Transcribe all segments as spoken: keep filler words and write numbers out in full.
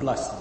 blessing.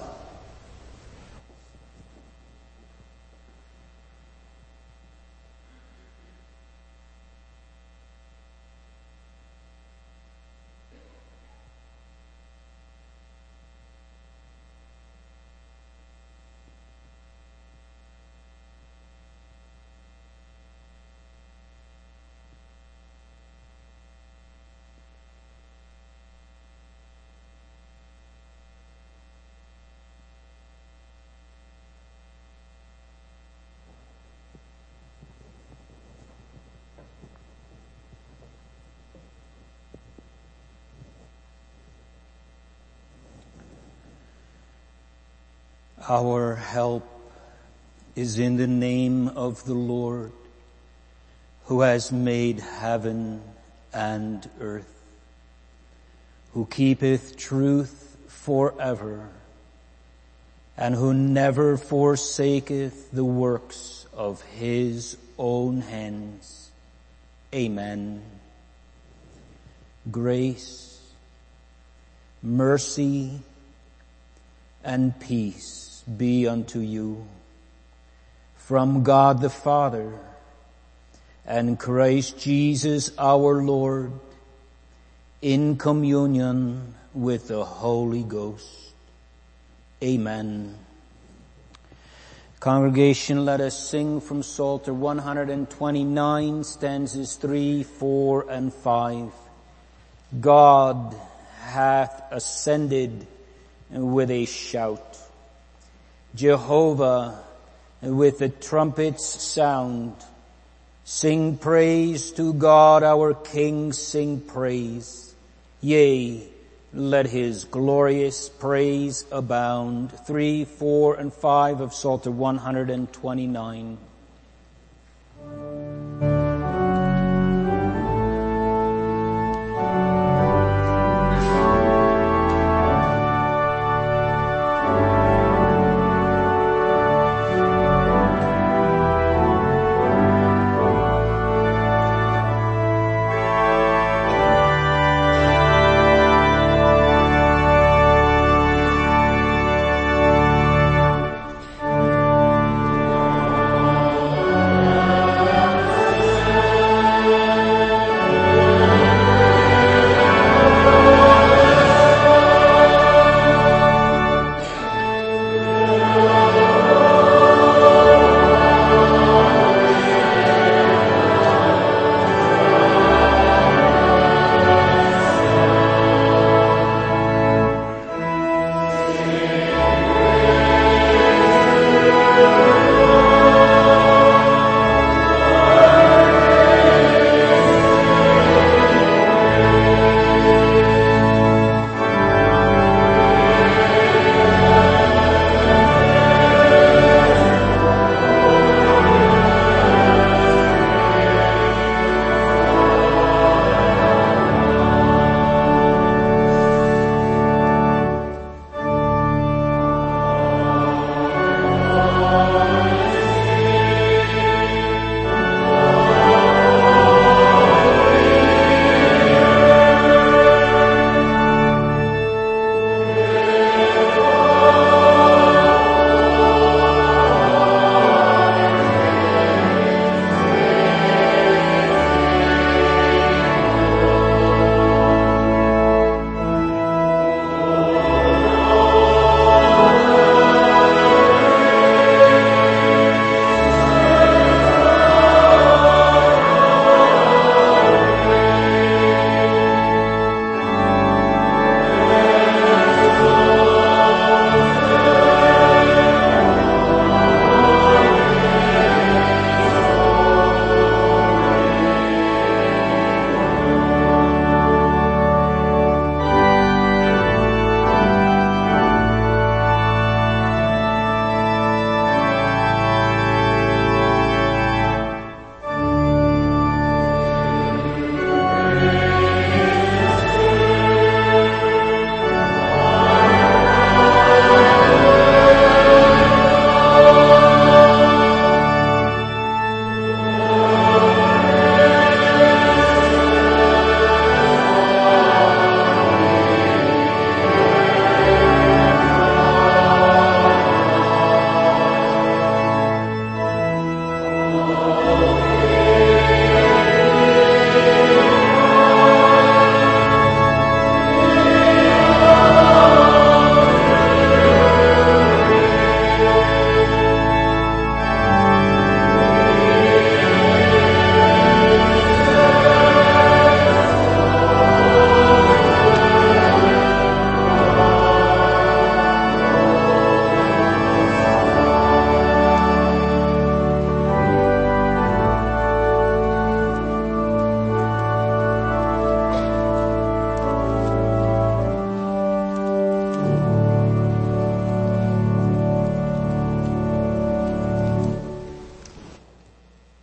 Our help is in the name of the Lord, who has made heaven and earth, who keepeth truth forever, and who never forsaketh the works of his own hands. Amen. Grace, mercy, and peace be unto you from God the Father and Christ Jesus our Lord, in communion with the Holy Ghost. Amen. Congregation, let us sing from Psalter one twenty-nine, stanzas three, four, and five. God hath ascended with a shout. Jehovah with the trumpet's sound. Sing praise to God our King, sing praise. Yea, let his glorious praise abound. Three, four, and five of Psalter one twenty-nine.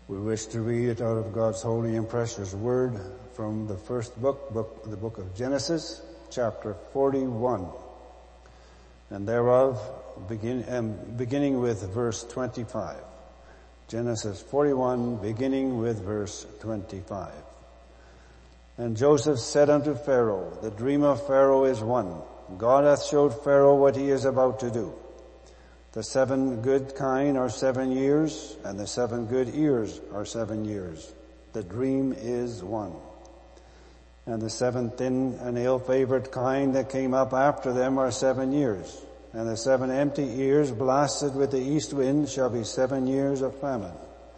We wish to read it out of God's holy and precious word from the first book, book the book of Genesis, chapter forty-one. And thereof, begin, um, beginning with verse twenty-five. Genesis forty-one, beginning with verse twenty-five. And Joseph said unto Pharaoh, the dream of Pharaoh is one. God hath showed Pharaoh what he is about to do. The seven good kine are seven years, and the seven good ears are seven years. The dream is one. And the seven thin and ill-favored kine that came up after them are seven years. And the seven empty ears blasted with the east wind shall be seven years of famine.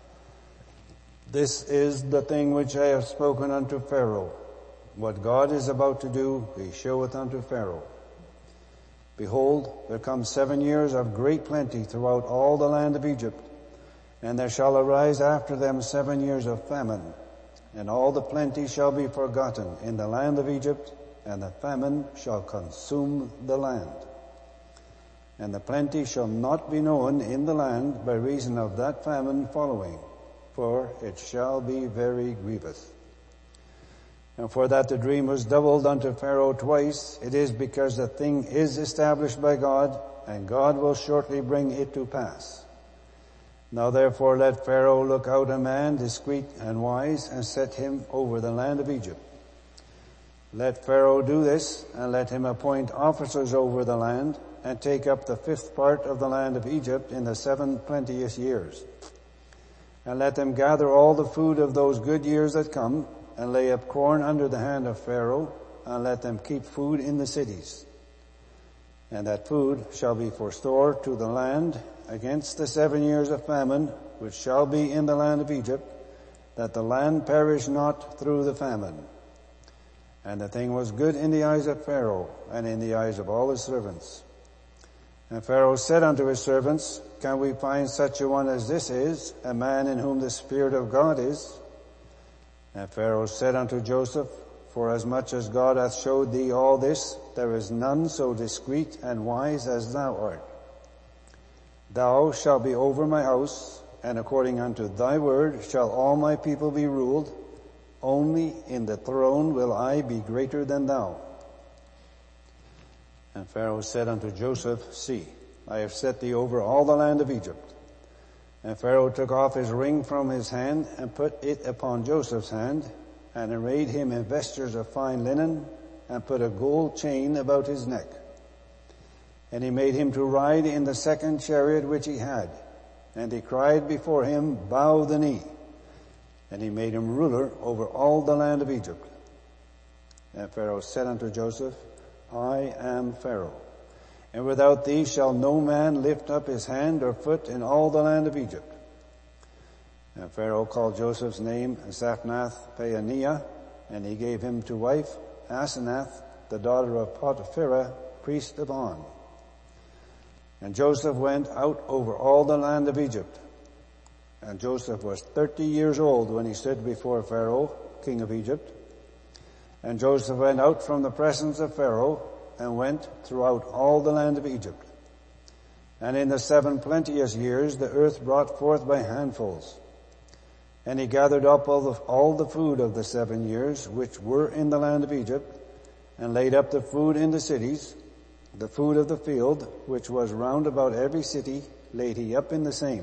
This is the thing which I have spoken unto Pharaoh. What God is about to do, he showeth unto Pharaoh. Behold, there come seven years of great plenty throughout all the land of Egypt, and there shall arise after them seven years of famine, and all the plenty shall be forgotten in the land of Egypt, and the famine shall consume the land. And the plenty shall not be known in the land by reason of that famine following, for it shall be very grievous. And for that the dream was doubled unto Pharaoh twice, it is because the thing is established by God, and God will shortly bring it to pass. Now therefore let Pharaoh look out a man discreet and wise, and set him over the land of Egypt. Let Pharaoh do this, and let him appoint officers over the land, and take up the fifth part of the land of Egypt in the seven plenteous years. And let them gather all the food of those good years that come, and lay up corn under the hand of Pharaoh, and let them keep food in the cities. And that food shall be for store to the land against the seven years of famine, which shall be in the land of Egypt, that the land perish not through the famine. And the thing was good in the eyes of Pharaoh, and in the eyes of all his servants. And Pharaoh said unto his servants, Can we find such a one as this is, a man in whom the Spirit of God is? And Pharaoh said unto Joseph, Forasmuch as God hath showed thee all this, there is none so discreet and wise as thou art. Thou shalt be over my house, and according unto thy word shall all my people be ruled. Only in the throne will I be greater than thou. And Pharaoh said unto Joseph, See, I have set thee over all the land of Egypt. And Pharaoh took off his ring from his hand, and put it upon Joseph's hand, and arrayed him in vestures of fine linen, and put a gold chain about his neck. And he made him to ride in the second chariot which he had. And he cried before him, Bow the knee. And he made him ruler over all the land of Egypt. And Pharaoh said unto Joseph, I am Pharaoh, and without thee shall no man lift up his hand or foot in all the land of Egypt. And Pharaoh called Joseph's name Zaphnath-Paaneah, and he gave him to wife Asenath, the daughter of Potipherah, priest of On. And Joseph went out over all the land of Egypt. And Joseph was thirty years old when he stood before Pharaoh, king of Egypt. And Joseph went out from the presence of Pharaoh, and went throughout all the land of Egypt. And in the seven plenteous years the earth brought forth by handfuls. And he gathered up all the, all the food of the seven years which were in the land of Egypt, and laid up the food in the cities. The food of the field, which was round about every city, laid he up in the same.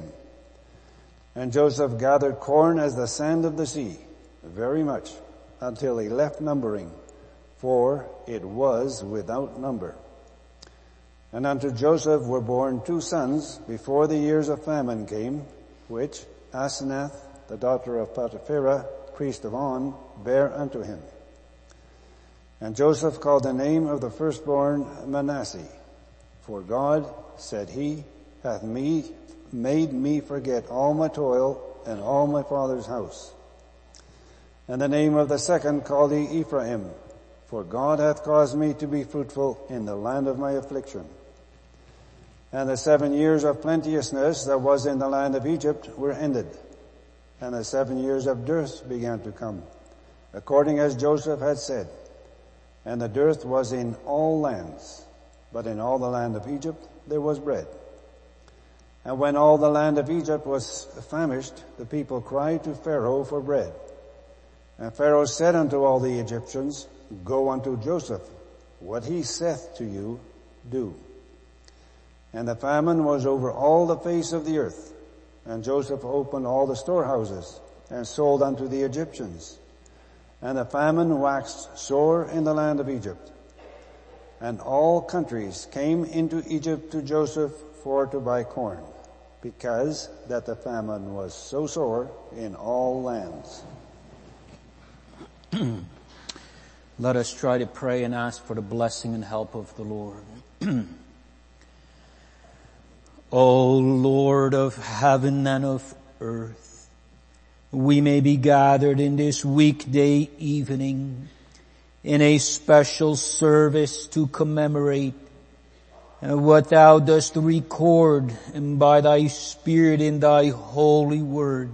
And Joseph gathered corn as the sand of the sea, very much, until he left numbering, for it was without number. And unto Joseph were born two sons before the years of famine came, which Asenath, the daughter of Potipherah, priest of On, bare unto him. And Joseph called the name of the firstborn Manasseh, for God, said he, hath me made me forget all my toil and all my father's house. And the name of the second called he Ephraim, for God hath caused me to be fruitful in the land of my affliction. And the seven years of plenteousness that was in the land of Egypt were ended, and the seven years of dearth began to come, according as Joseph had said. And the dearth was in all lands, but in all the land of Egypt there was bread. And when all the land of Egypt was famished, the people cried to Pharaoh for bread. And Pharaoh said unto all the Egyptians, Go unto Joseph, what he saith to you, do. And the famine was over all the face of the earth. And Joseph opened all the storehouses, and sold unto the Egyptians. And the famine waxed sore in the land of Egypt. And all countries came into Egypt to Joseph for to buy corn, because that the famine was so sore in all lands. Let us try to pray and ask for the blessing and help of the Lord. O Lord of heaven and of earth, we may be gathered in this weekday evening in a special service to commemorate what thou dost record by thy Spirit in thy holy word,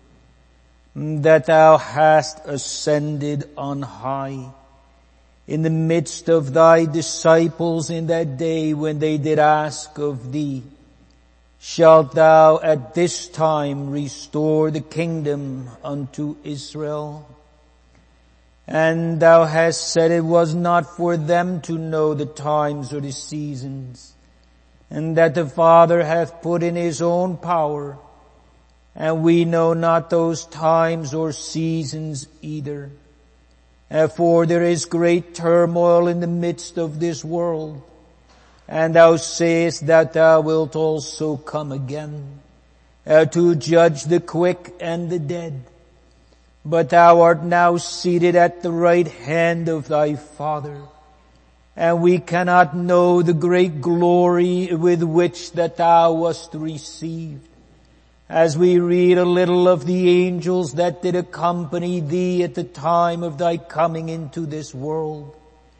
that thou hast ascended on high in the midst of thy disciples in that day when they did ask of thee, shalt thou at this time restore the kingdom unto Israel? And thou hast said it was not for them to know the times or the seasons, and that the Father hath put in his own power, and we know not those times or seasons either. For there is great turmoil in the midst of this world, and thou sayest that thou wilt also come again, uh, to judge the quick and the dead. But thou art now seated at the right hand of thy Father, and we cannot know the great glory with which that thou wast received, as we read a little of the angels that did accompany thee at the time of thy coming into this world.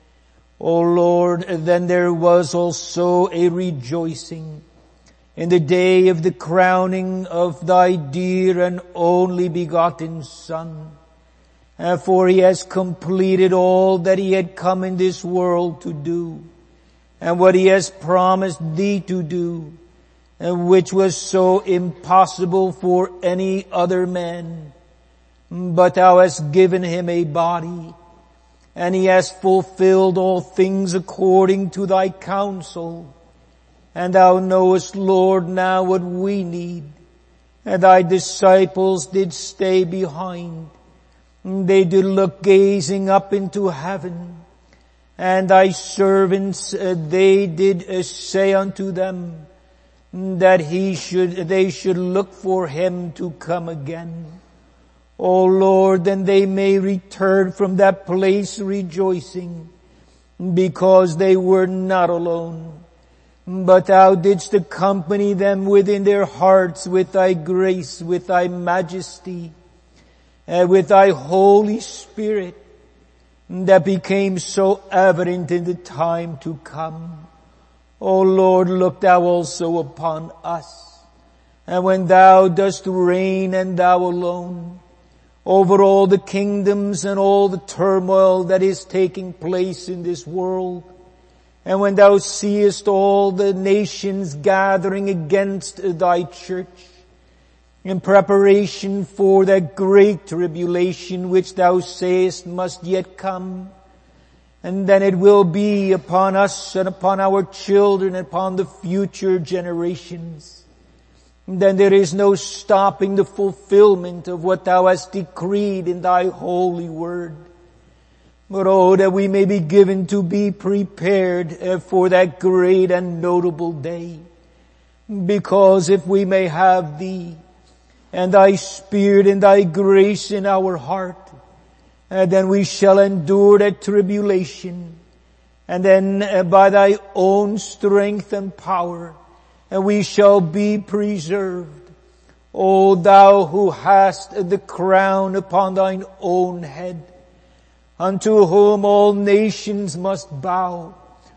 O Lord, then there was also a rejoicing in the day of the crowning of thy dear and only begotten Son. And for he has completed all that he had come in this world to do, and what he has promised thee to do, and which was so impossible for any other man. But thou hast given him a body, and he has fulfilled all things according to thy counsel. And thou knowest, Lord, now what we need. And thy disciples did stay behind. They did look gazing up into heaven. And thy servants, uh, they did uh, say unto them that he should, they should look for him to come again. O Lord, then they may return from that place rejoicing, because they were not alone, but thou didst accompany them within their hearts with thy grace, with thy majesty, and with thy Holy Spirit, that became so evident in the time to come. O Lord, look thou also upon us, and when thou dost reign and thou alone, over all the kingdoms and all the turmoil that is taking place in this world, and when thou seest all the nations gathering against thy church in preparation for that great tribulation which thou sayest must yet come, and then it will be upon us and upon our children and upon the future generations, then there is no stopping the fulfillment of what thou hast decreed in thy holy word. But oh, that we may be given to be prepared for that great and notable day. Because if we may have thee and thy Spirit and thy grace in our heart, and then we shall endure that tribulation, and then uh, by thy own strength and power, and we shall be preserved. O thou who hast the crown upon thine own head, unto whom all nations must bow,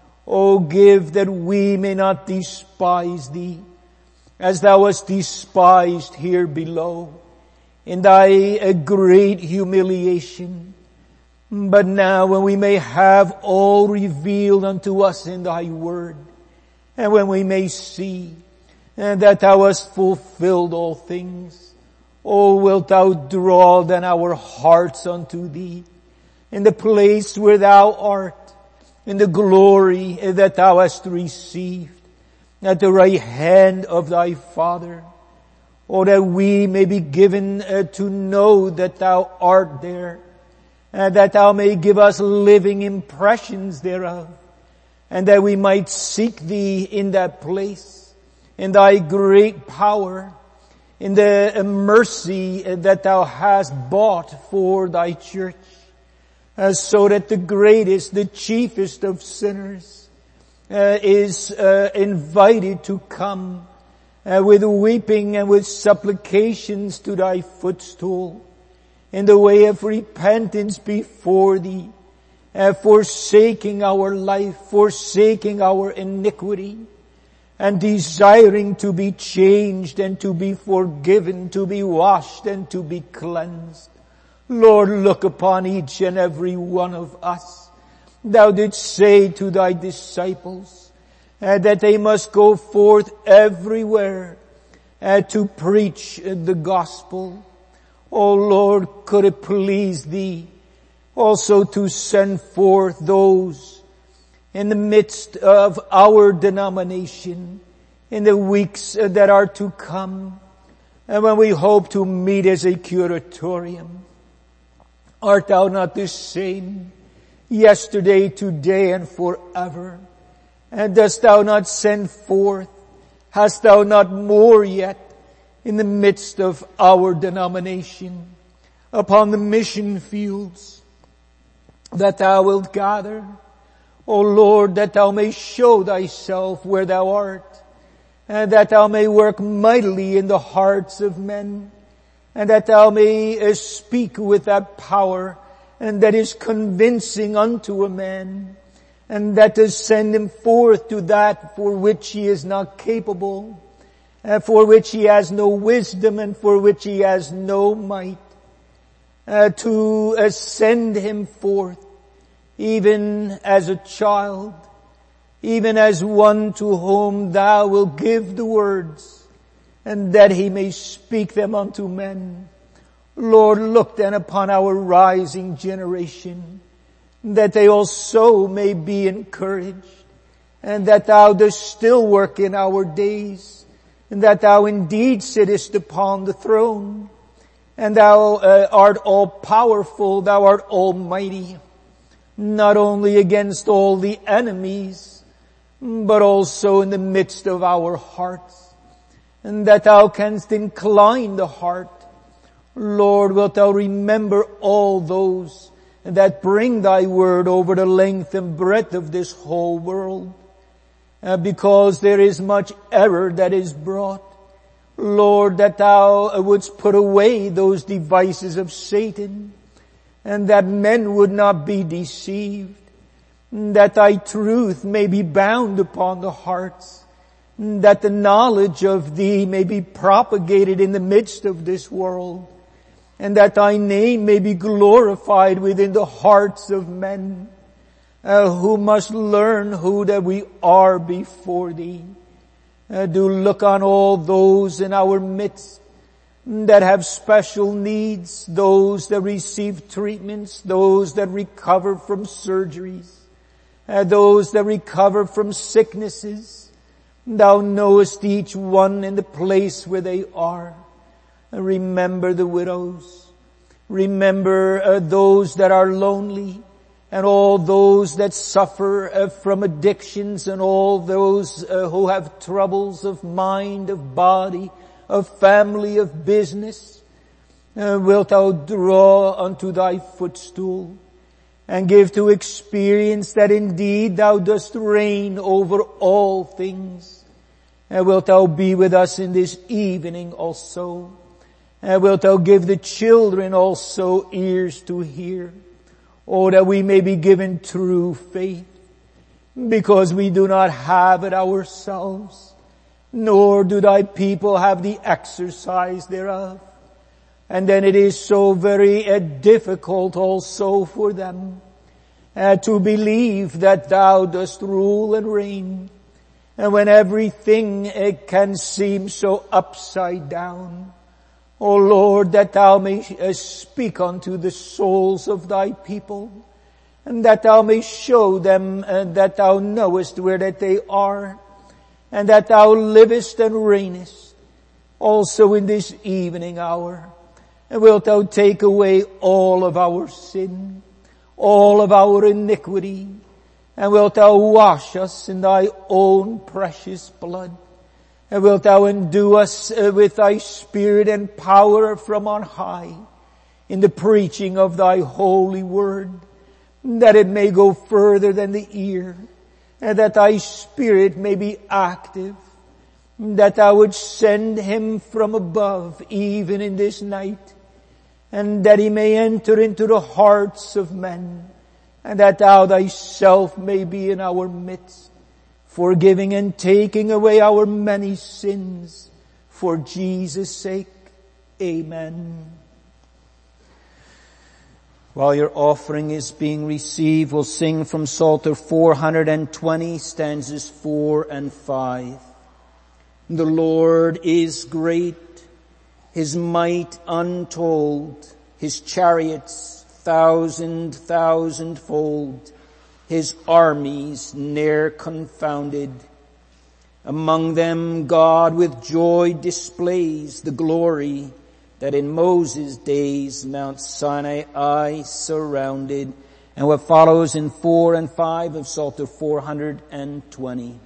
O give that we may not despise thee, as thou wast despised here below, in thy uh, great humiliation. But now when we may have all revealed unto us in thy word, and when we may see and that thou hast fulfilled all things. O wilt thou draw then our hearts unto thee, in the place where thou art, in the glory that thou hast received, at the right hand of thy Father, or that we may be given uh, to know that thou art there, and that thou may give us living impressions thereof, and that we might seek thee in that place, in thy great power, in the mercy that thou hast bought for thy church, uh, so that the greatest, the chiefest of sinners uh, is uh, invited to come uh, with weeping and with supplications to thy footstool, in the way of repentance before thee, uh, forsaking our life, forsaking our iniquity, and desiring to be changed and to be forgiven, to be washed and to be cleansed. Lord, look upon each and every one of us. Thou didst say to thy disciples uh, that they must go forth everywhere uh, to preach uh, the gospel. O Lord, could it please thee also to send forth those in the midst of our denomination in the weeks that are to come, and when we hope to meet as a curatorium. Art thou not the same yesterday, today, and forever? And dost thou not send forth? Hast thou not more yet in the midst of our denomination, upon the mission fields, that thou wilt gather? O Lord, that thou may show thyself where thou art, and that thou may work mightily in the hearts of men, and that thou may speak with that power, and that is convincing unto a man, and that does send him forth to that for which he is not capable, and for which he has no wisdom, and for which he has no might, uh, to uh, send him forth, even as a child, even as one to whom thou wilt give the words, and that he may speak them unto men. Lord, look then upon our rising generation, that they also may be encouraged, and that thou dost still work in our days, and that thou indeed sittest upon the throne, and thou uh, art all powerful, thou art almighty, not only against all the enemies, but also in the midst of our hearts, and that thou canst incline the heart. Lord, wilt thou remember all those that bring thy word over the length and breadth of this whole world, uh, because there is much error that is brought. Lord, that thou wouldst put away those devices of Satan, and that men would not be deceived, that thy truth may be bound upon the hearts, that the knowledge of thee may be propagated in the midst of this world, and that thy name may be glorified within the hearts of men, uh, who must learn who that we are before thee. Uh, do look on all those in our midst that have special needs, those that receive treatments, those that recover from surgeries, uh, those that recover from sicknesses. Thou knowest each one in the place where they are. Uh, remember the widows. Remember uh, those that are lonely, and all those that suffer uh, from addictions, and all those uh, who have troubles of mind, of body, of family, of business. Uh, wilt thou draw unto thy footstool, and give to experience that indeed thou dost reign over all things. And wilt thou be with us in this evening also. And wilt thou give the children also ears to hear. Oh, that we may be given true faith, because we do not have it ourselves, nor do thy people have the exercise thereof. And then it is so very uh, difficult also for them uh, to believe that thou dost rule and reign, and when everything it can seem so upside down. O Lord, that thou may speak unto the souls of thy people, and that thou may show them uh, that thou knowest where that they are, and that thou livest and reignest also in this evening hour. And wilt thou take away all of our sin, all of our iniquity, and wilt thou wash us in thy own precious blood, and wilt thou endue us uh, with thy spirit and power from on high in the preaching of thy holy word, that it may go further than the ear, and that thy spirit may be active, that thou would send him from above even in this night, and that he may enter into the hearts of men, and that thou thyself may be in our midst, forgiving and taking away our many sins, for Jesus' sake. Amen. While your offering is being received, we'll sing from Psalter four hundred twenty, stanzas four and five. The Lord is great, his might untold, his chariots thousand thousandfold, his armies ne'er confounded. Among them God with joy displays the glory that in Moses' days Mount Sinai surrounded. And what follows in four and five of Psalter four hundred twenty.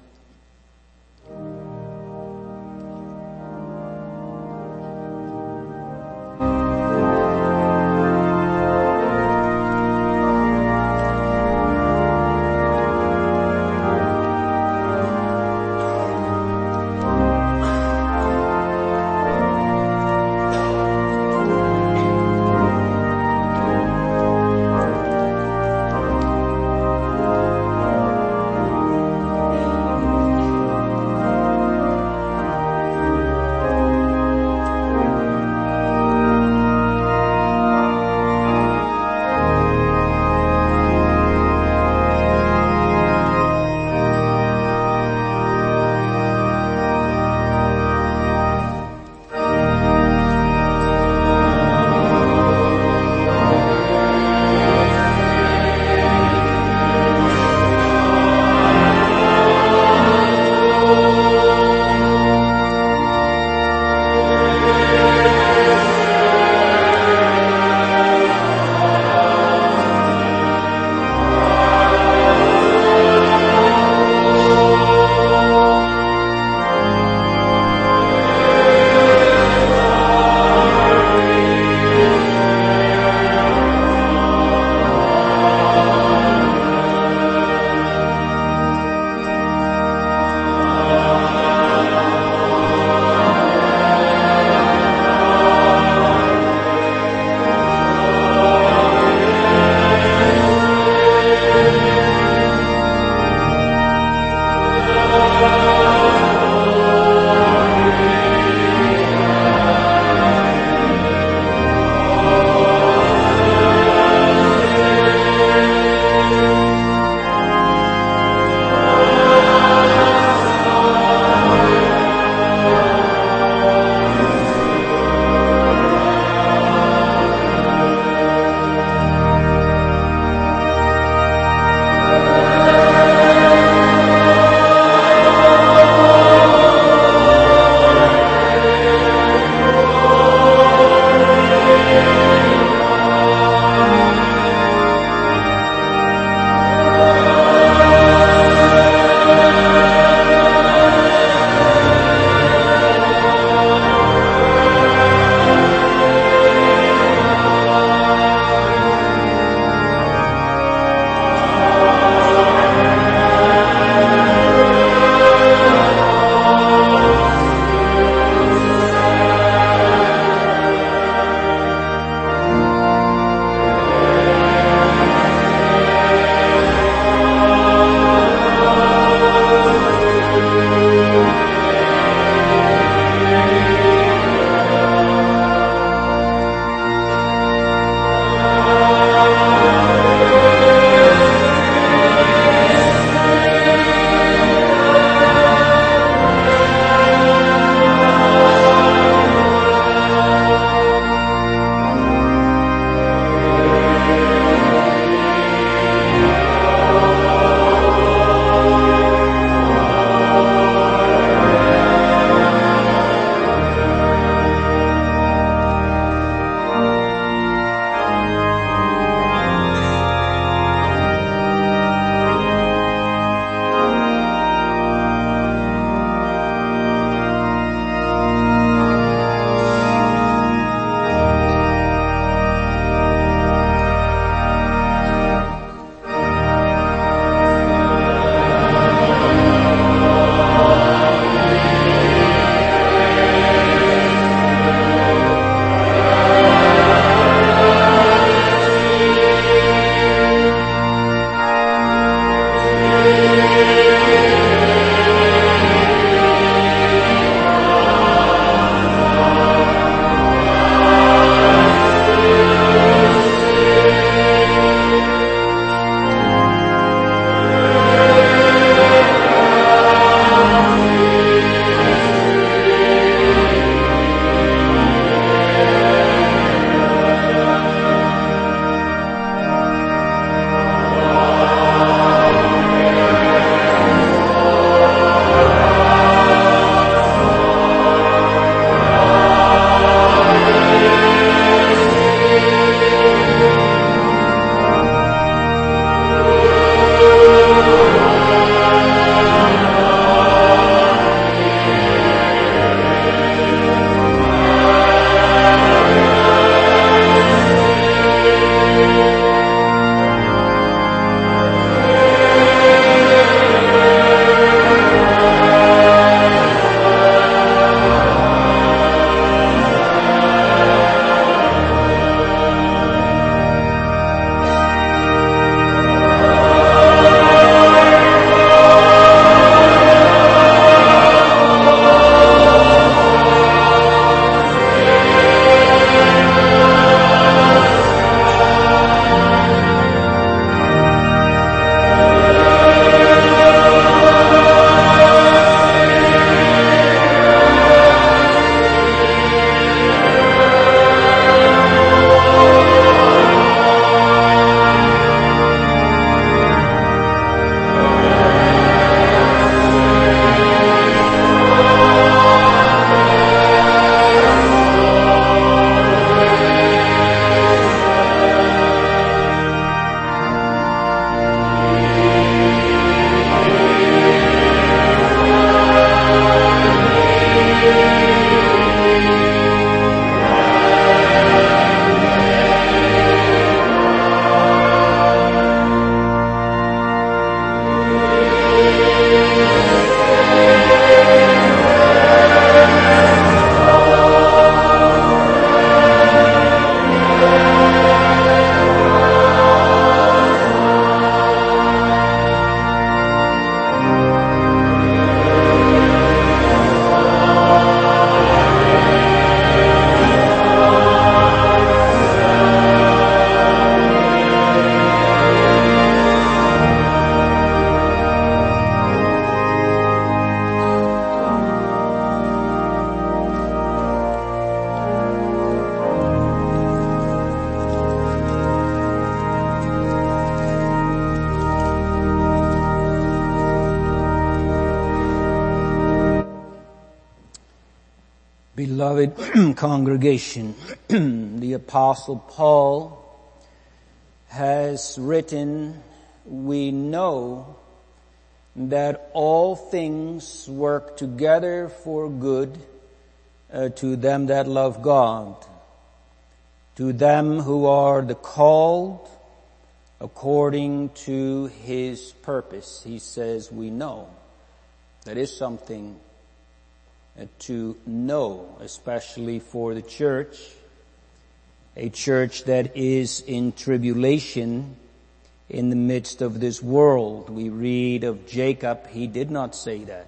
Beloved congregation, the Apostle Paul has written, we know that all things work together for good uh, to them that love God, to them who are the called according to His purpose. He says we know. That is something to know, especially for the church, a church that is in tribulation in the midst of this world. We read of Jacob, he did not say that.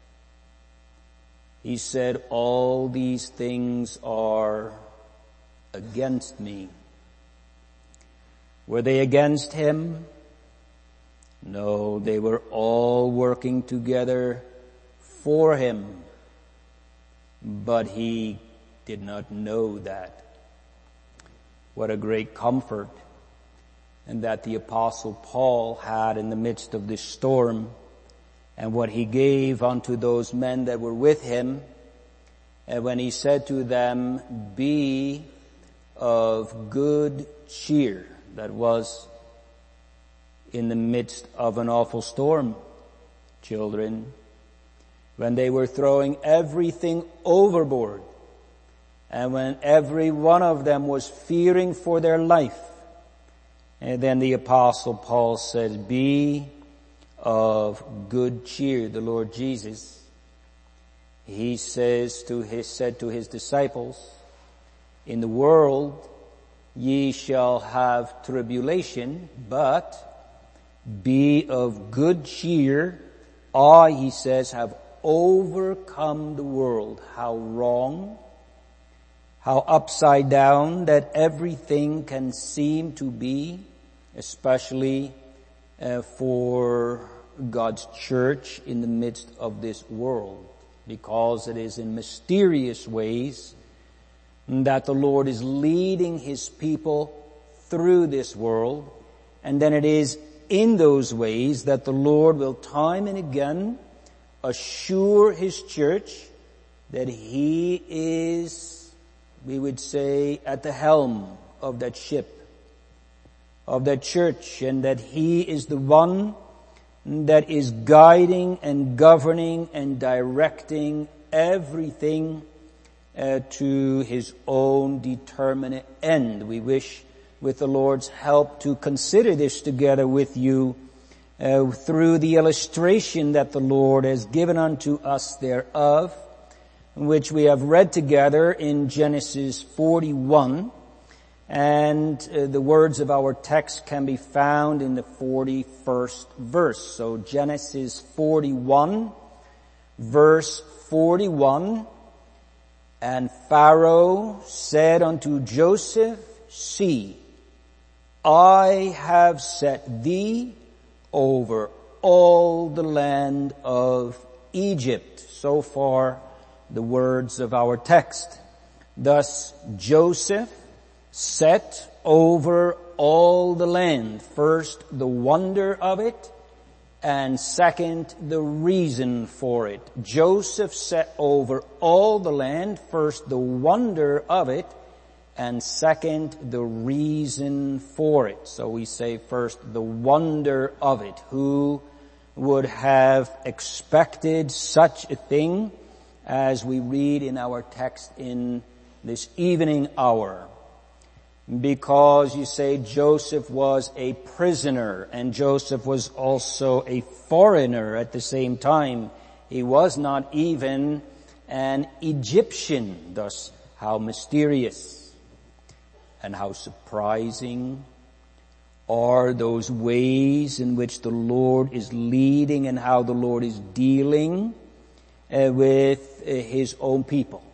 He said, all these things are against me. Were they against him? No, they were all working together for him. But he did not know that. What a great comfort and that the Apostle Paul had in the midst of this storm, and what he gave unto those men that were with him, and when he said to them, be of good cheer. That was in the midst of an awful storm, children, when they were throwing everything overboard, and when every one of them was fearing for their life. And then the Apostle Paul said, be of good cheer. The Lord Jesus, he says to his, said to his disciples, in the world ye shall have tribulation, but be of good cheer. I, he says, have overcome the world. How wrong, how upside down that everything can seem to be, especially uh, for God's church in the midst of this world, because it is in mysterious ways that the Lord is leading His people through this world, and then it is in those ways that the Lord will time and again assure His church that He is, we would say, at the helm of that ship, of that church, and that He is the one that is guiding and governing and directing everything uh, to His own determinate end. We wish, with the Lord's help, to consider this together with you uh, through the illustration that the Lord has given unto us thereof, which we have read together in Genesis forty-one. And uh, the words of our text can be found in the forty-first verse. So Genesis forty-one, verse forty-one. And Pharaoh said unto Joseph, see, I have set thee over all the land of Egypt. So far, the words of our text. Thus Joseph set over all the land. First, the wonder of it, and second, the reason for it. Joseph set over all the land, first the wonder of it, and second, the reason for it. So we say first the wonder of it. Who would have expected such a thing as we read in our text in this evening hour? Because you say Joseph was a prisoner, and Joseph was also a foreigner at the same time. He was not even an Egyptian. Thus, how mysterious and how surprising are those ways in which the Lord is leading and how the Lord is dealing uh, with uh, His own people.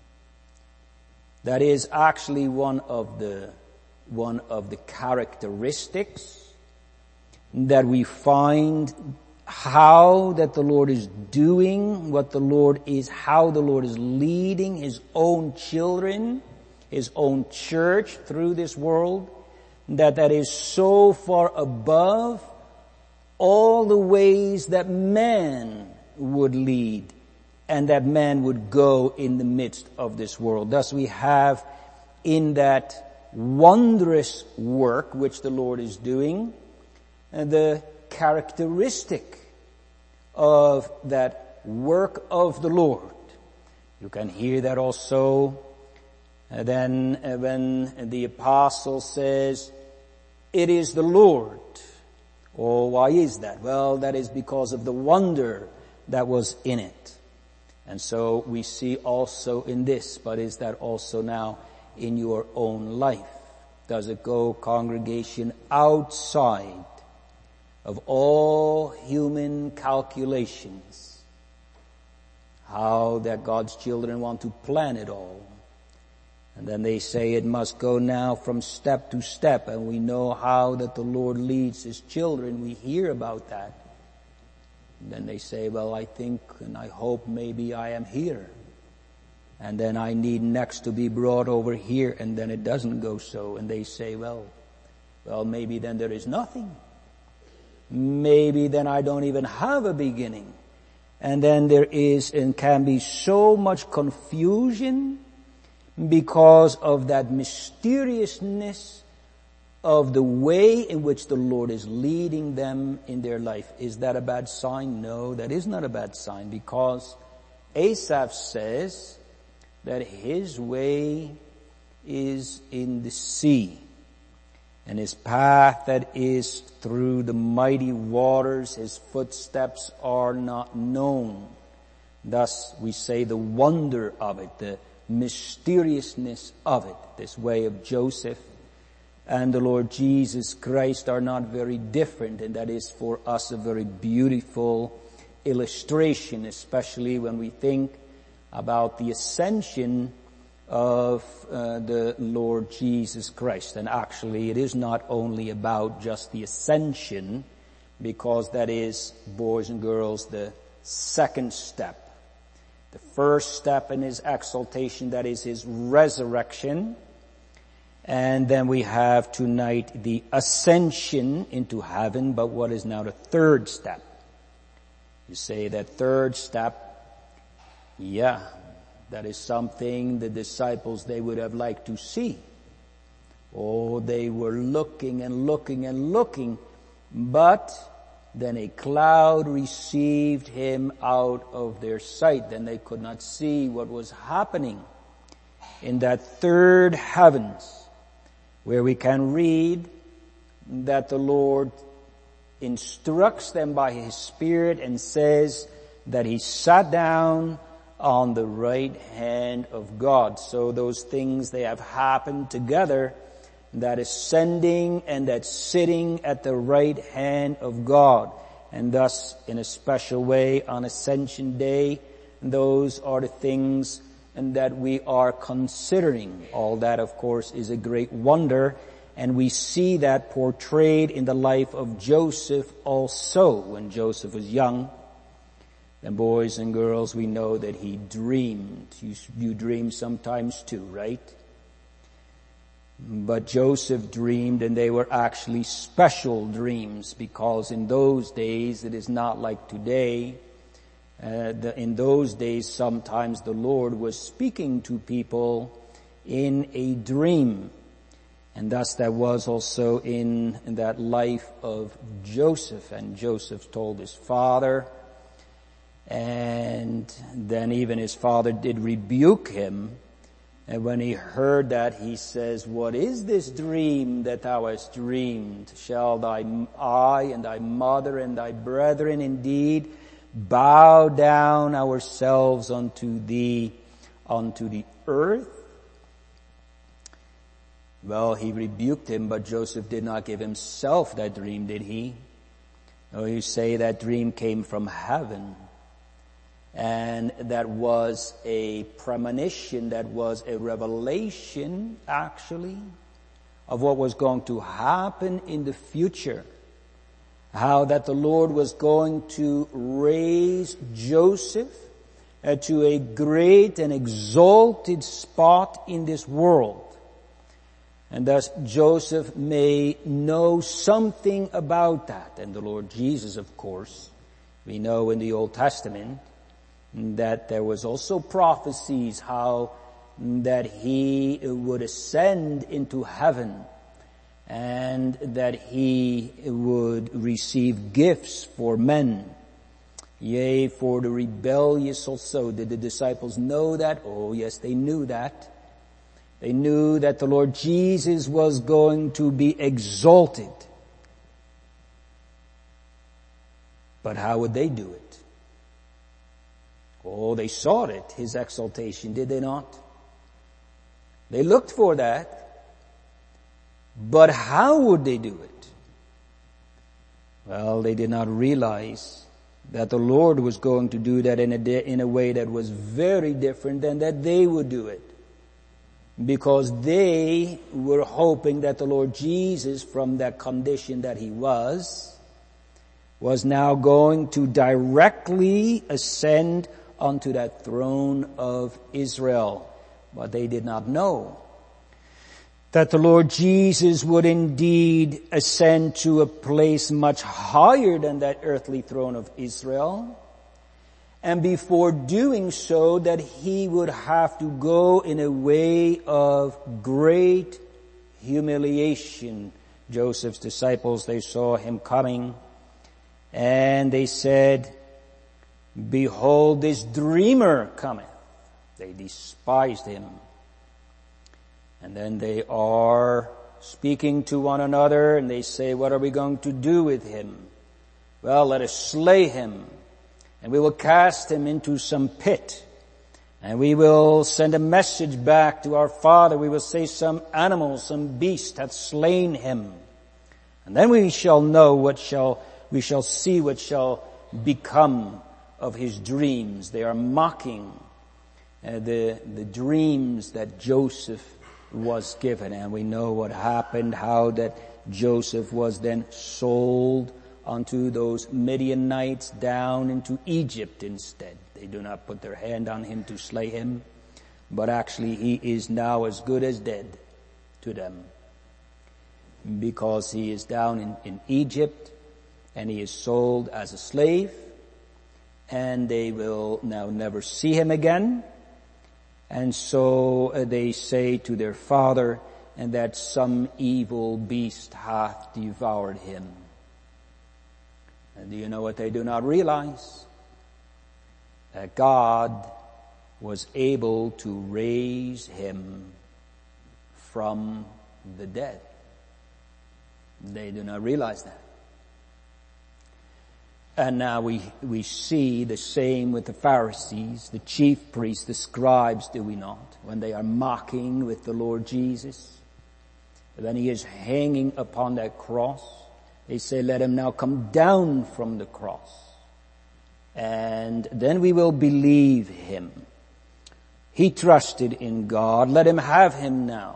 That is actually one of the, one of the characteristics that we find, how that the Lord is doing, what the Lord is, how the Lord is leading His own children, His own church through this world, that that is so far above all the ways that man would lead and that man would go in the midst of this world. Thus we have in that wondrous work which the Lord is doing, and the characteristic of that work of the Lord. You can hear that also and then uh, when the apostle says, "It is the Lord." Oh, why is that? Well, that is because of the wonder that was in it. And so we see also in this, but is that also now in your own life? Does it go, congregation, outside of all human calculations? How that God's children want to plan it all. And then they say it must go now from step to step, and we know how that the Lord leads His children. We hear about that. And then they say, well, I think and I hope maybe I am here. And then I need next to be brought over here, and then it doesn't go so. And they say, well, well, maybe then there is nothing. Maybe then I don't even have a beginning. And then there is and can be so much confusion because of that mysteriousness of the way in which the Lord is leading them in their life. Is that a bad sign? No, that is not a bad sign, because Asaph says that his way is in the sea, and his path that is through the mighty waters, his footsteps are not known. Thus we say the wonder of it, the mysteriousness of it. This way of Joseph and the Lord Jesus Christ are not very different, and that is for us a very beautiful illustration, especially when we think about the ascension of uh, the Lord Jesus Christ. And actually it is not only about just the ascension, because that is, boys and girls, the second step. The first step in His exaltation, that is His resurrection. And then we have tonight the ascension into heaven. But what is now the third step? You say that third step, yeah, that is something the disciples, they would have liked to see. Oh, they were looking and looking and looking, but then a cloud received Him out of their sight. Then they could not see what was happening in that third heavens, where we can read that the Lord instructs them by His Spirit and says that He sat down on the right hand of God. So those things, they have happened together, that ascending and that sitting at the right hand of God. And thus, in a special way, on Ascension Day, those are the things and that we are considering. All that, of course, is a great wonder, and we see that portrayed in the life of Joseph also. When Joseph was young, and boys and girls, we know that he dreamed. You, you dream sometimes too, right? But Joseph dreamed, and they were actually special dreams, because in those days, it is not like today. Uh, the, in those days, sometimes the Lord was speaking to people in a dream. And thus that was also in, in that life of Joseph. And Joseph told his father, and then even his father did rebuke him. And when he heard that, he says, "What is this dream that thou hast dreamed? Shall thy I and thy mother and thy brethren indeed bow down ourselves unto thee, unto the earth?" Well, he rebuked him, but Joseph did not give himself that dream, did he? No, you say that dream came from heaven. And that was a premonition, that was a revelation, actually, of what was going to happen in the future. How that the Lord was going to raise Joseph uh, to a great and exalted spot in this world. And thus Joseph may know something about that. And the Lord Jesus, of course, we know in the Old Testament, that there was also prophecies how that he would ascend into heaven and that he would receive gifts for men. Yea, for the rebellious also. Did the disciples know that? Oh yes, they knew that. They knew that the Lord Jesus was going to be exalted. But how would they do it? Oh, they sought it, his exaltation, did they not? They looked for that. But how would they do it? Well, they did not realize that the Lord was going to do that in a, de- in a way that was very different than that they would do it. Because they were hoping that the Lord Jesus, from that condition that he was, was now going to directly ascend onto that throne of Israel. But they did not know that the Lord Jesus would indeed ascend to a place much higher than that earthly throne of Israel. And before doing so, that he would have to go in a way of great humiliation. Joseph's disciples, they saw him coming, and they said, "Behold, this dreamer cometh." They despised him. And then they are speaking to one another, and they say, "What are we going to do with him? Well, let us slay him, and we will cast him into some pit, and we will send a message back to our father. We will say some animal, some beast hath slain him. And then we shall know what shall, we shall see what shall become of his dreams." They are mocking uh, the, the dreams that Joseph was given. And we know what happened, how that Joseph was then sold unto those Midianites down into Egypt instead. They do not put their hand on him to slay him, but actually he is now as good as dead to them, because he is down in, in Egypt and he is sold as a slave, and they will now never see him again. And so uh, they say to their father, and that some evil beast hath devoured him. And do you know what they do not realize? That God was able to raise him from the dead. They do not realize that. And now we, we see the same with the Pharisees, the chief priests, the scribes, do we not? When they are mocking with the Lord Jesus, when he is hanging upon that cross, they say, "Let him now come down from the cross, and then we will believe him. He trusted in God. Let him have him now.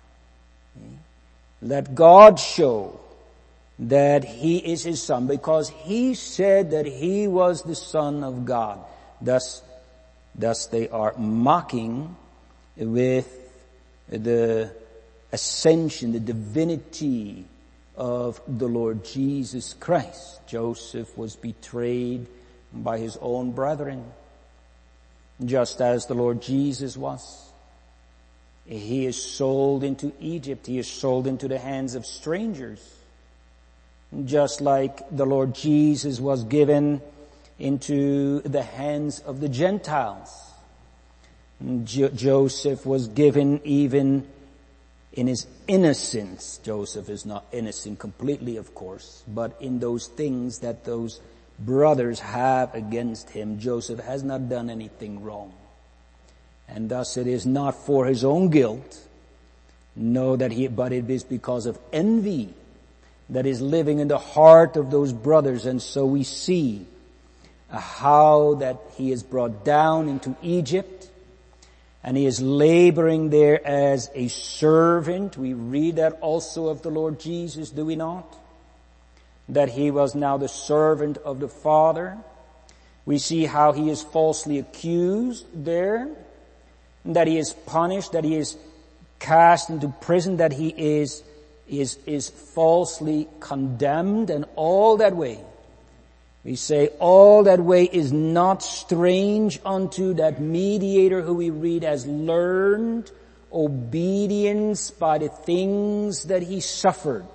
Let God show that he is his son, because he said that he was the Son of God." Thus, thus they are mocking with the ascension, the divinity of the Lord Jesus Christ. Joseph was betrayed by his own brethren, just as the Lord Jesus was. He is sold into Egypt. He is sold into the hands of strangers, just like the Lord Jesus was given into the hands of the Gentiles. Jo- Joseph was given even in his innocence. Joseph is not innocent completely, of course, but in those things that those brothers have against him, Joseph has not done anything wrong. And thus it is not for his own guilt, no, that he, but it is because of envy that is living in the heart of those brothers. And so we see how that he is brought down into Egypt, and he is laboring there as a servant. We read that also of the Lord Jesus, do we not? That he was now the servant of the Father. We see how he is falsely accused there, that he is punished, that he is cast into prison, that he is is is falsely condemned, and all that way We say all that way is not strange unto that mediator who we read has learned obedience by the things that he suffered.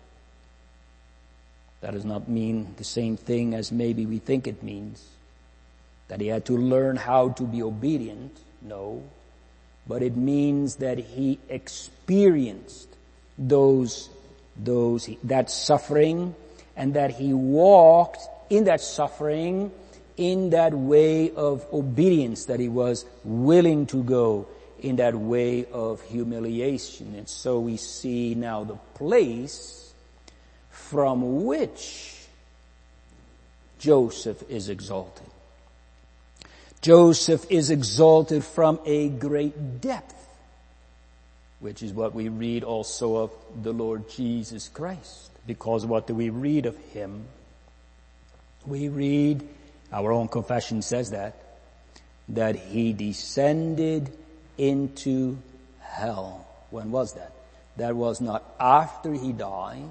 That does not mean the same thing as maybe we think it means. That he had to learn how to be obedient. No. But it means that he experienced those, those, that suffering, and that he walked in that suffering, in that way of obedience, that he was willing to go in that way of humiliation. And so we see now the place from which Joseph is exalted. Joseph is exalted from a great depth, which is what we read also of the Lord Jesus Christ. Because what do we read of him? We read, our own confession says that, that he descended into hell. When was that? That was not after he died.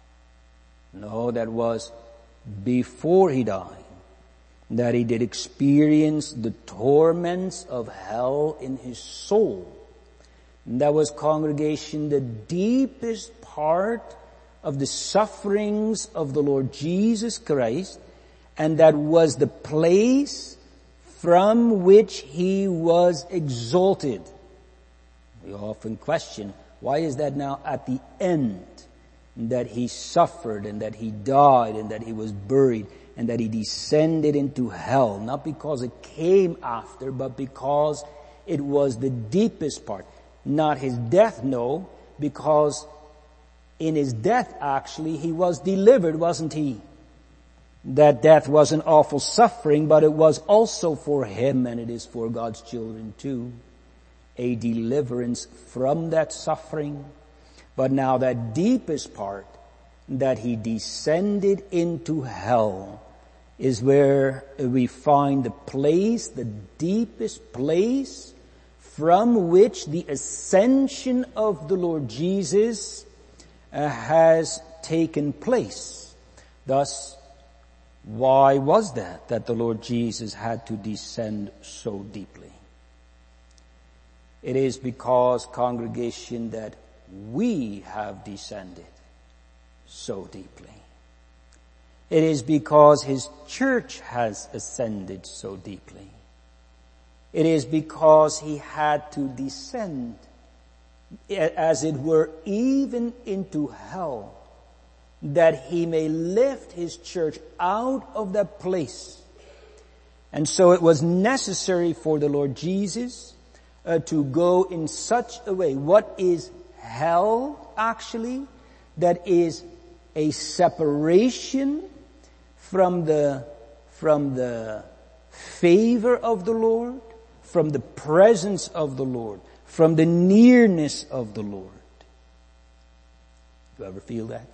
No, that was before he died. That he did experience the torments of hell in his soul. And that was, congregation, the deepest part of the sufferings of the Lord Jesus Christ, and that was the place from which he was exalted. We often question, why is that now at the end, that he suffered and that he died and that he was buried and that he descended into hell? Not because it came after, but because it was the deepest part. Not his death, no, because in his death actually he was delivered, wasn't he? That death was an awful suffering, but it was also for him, and it is for God's children too, a deliverance from that suffering. But now that deepest part, that he descended into hell, is where we find the place, the deepest place from which the ascension of the Lord Jesus uh, has taken place. Thus, why was that, that the Lord Jesus had to descend so deeply? It is because, congregation, that we have descended so deeply. It is because his church has ascended so deeply. It is because he had to descend, as it were, even into hell, that he may lift his church out of that place. And so it was necessary for the Lord Jesus uh, to go in such a way. What is hell, actually? That is a separation from the, from the favor of the Lord, from the presence of the Lord, from the nearness of the Lord. Do you ever feel that?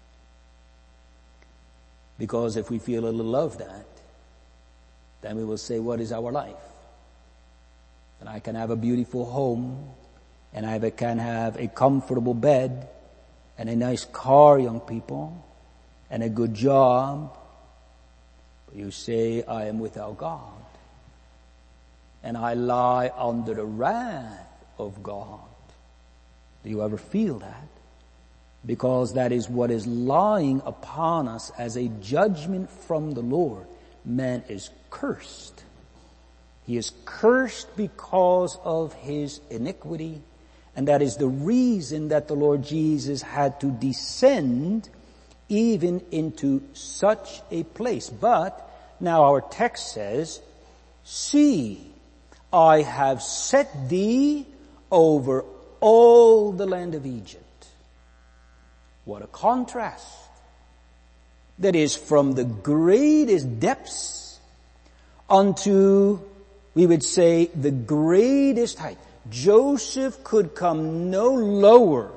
Because if we feel a little of that, then we will say, what is our life? And I can have a beautiful home, and I can have a comfortable bed, and a nice car, young people, and a good job. But you say, I am without God, and I lie under the wrath of God. Do you ever feel that? Because that is what is lying upon us as a judgment from the Lord. Man is cursed. He is cursed because of his iniquity. And that is the reason that the Lord Jesus had to descend even into such a place. But now our text says, see, I have set thee over all the land of Egypt. What a contrast. That is, from the greatest depths unto, we would say, the greatest height. Joseph could come no lower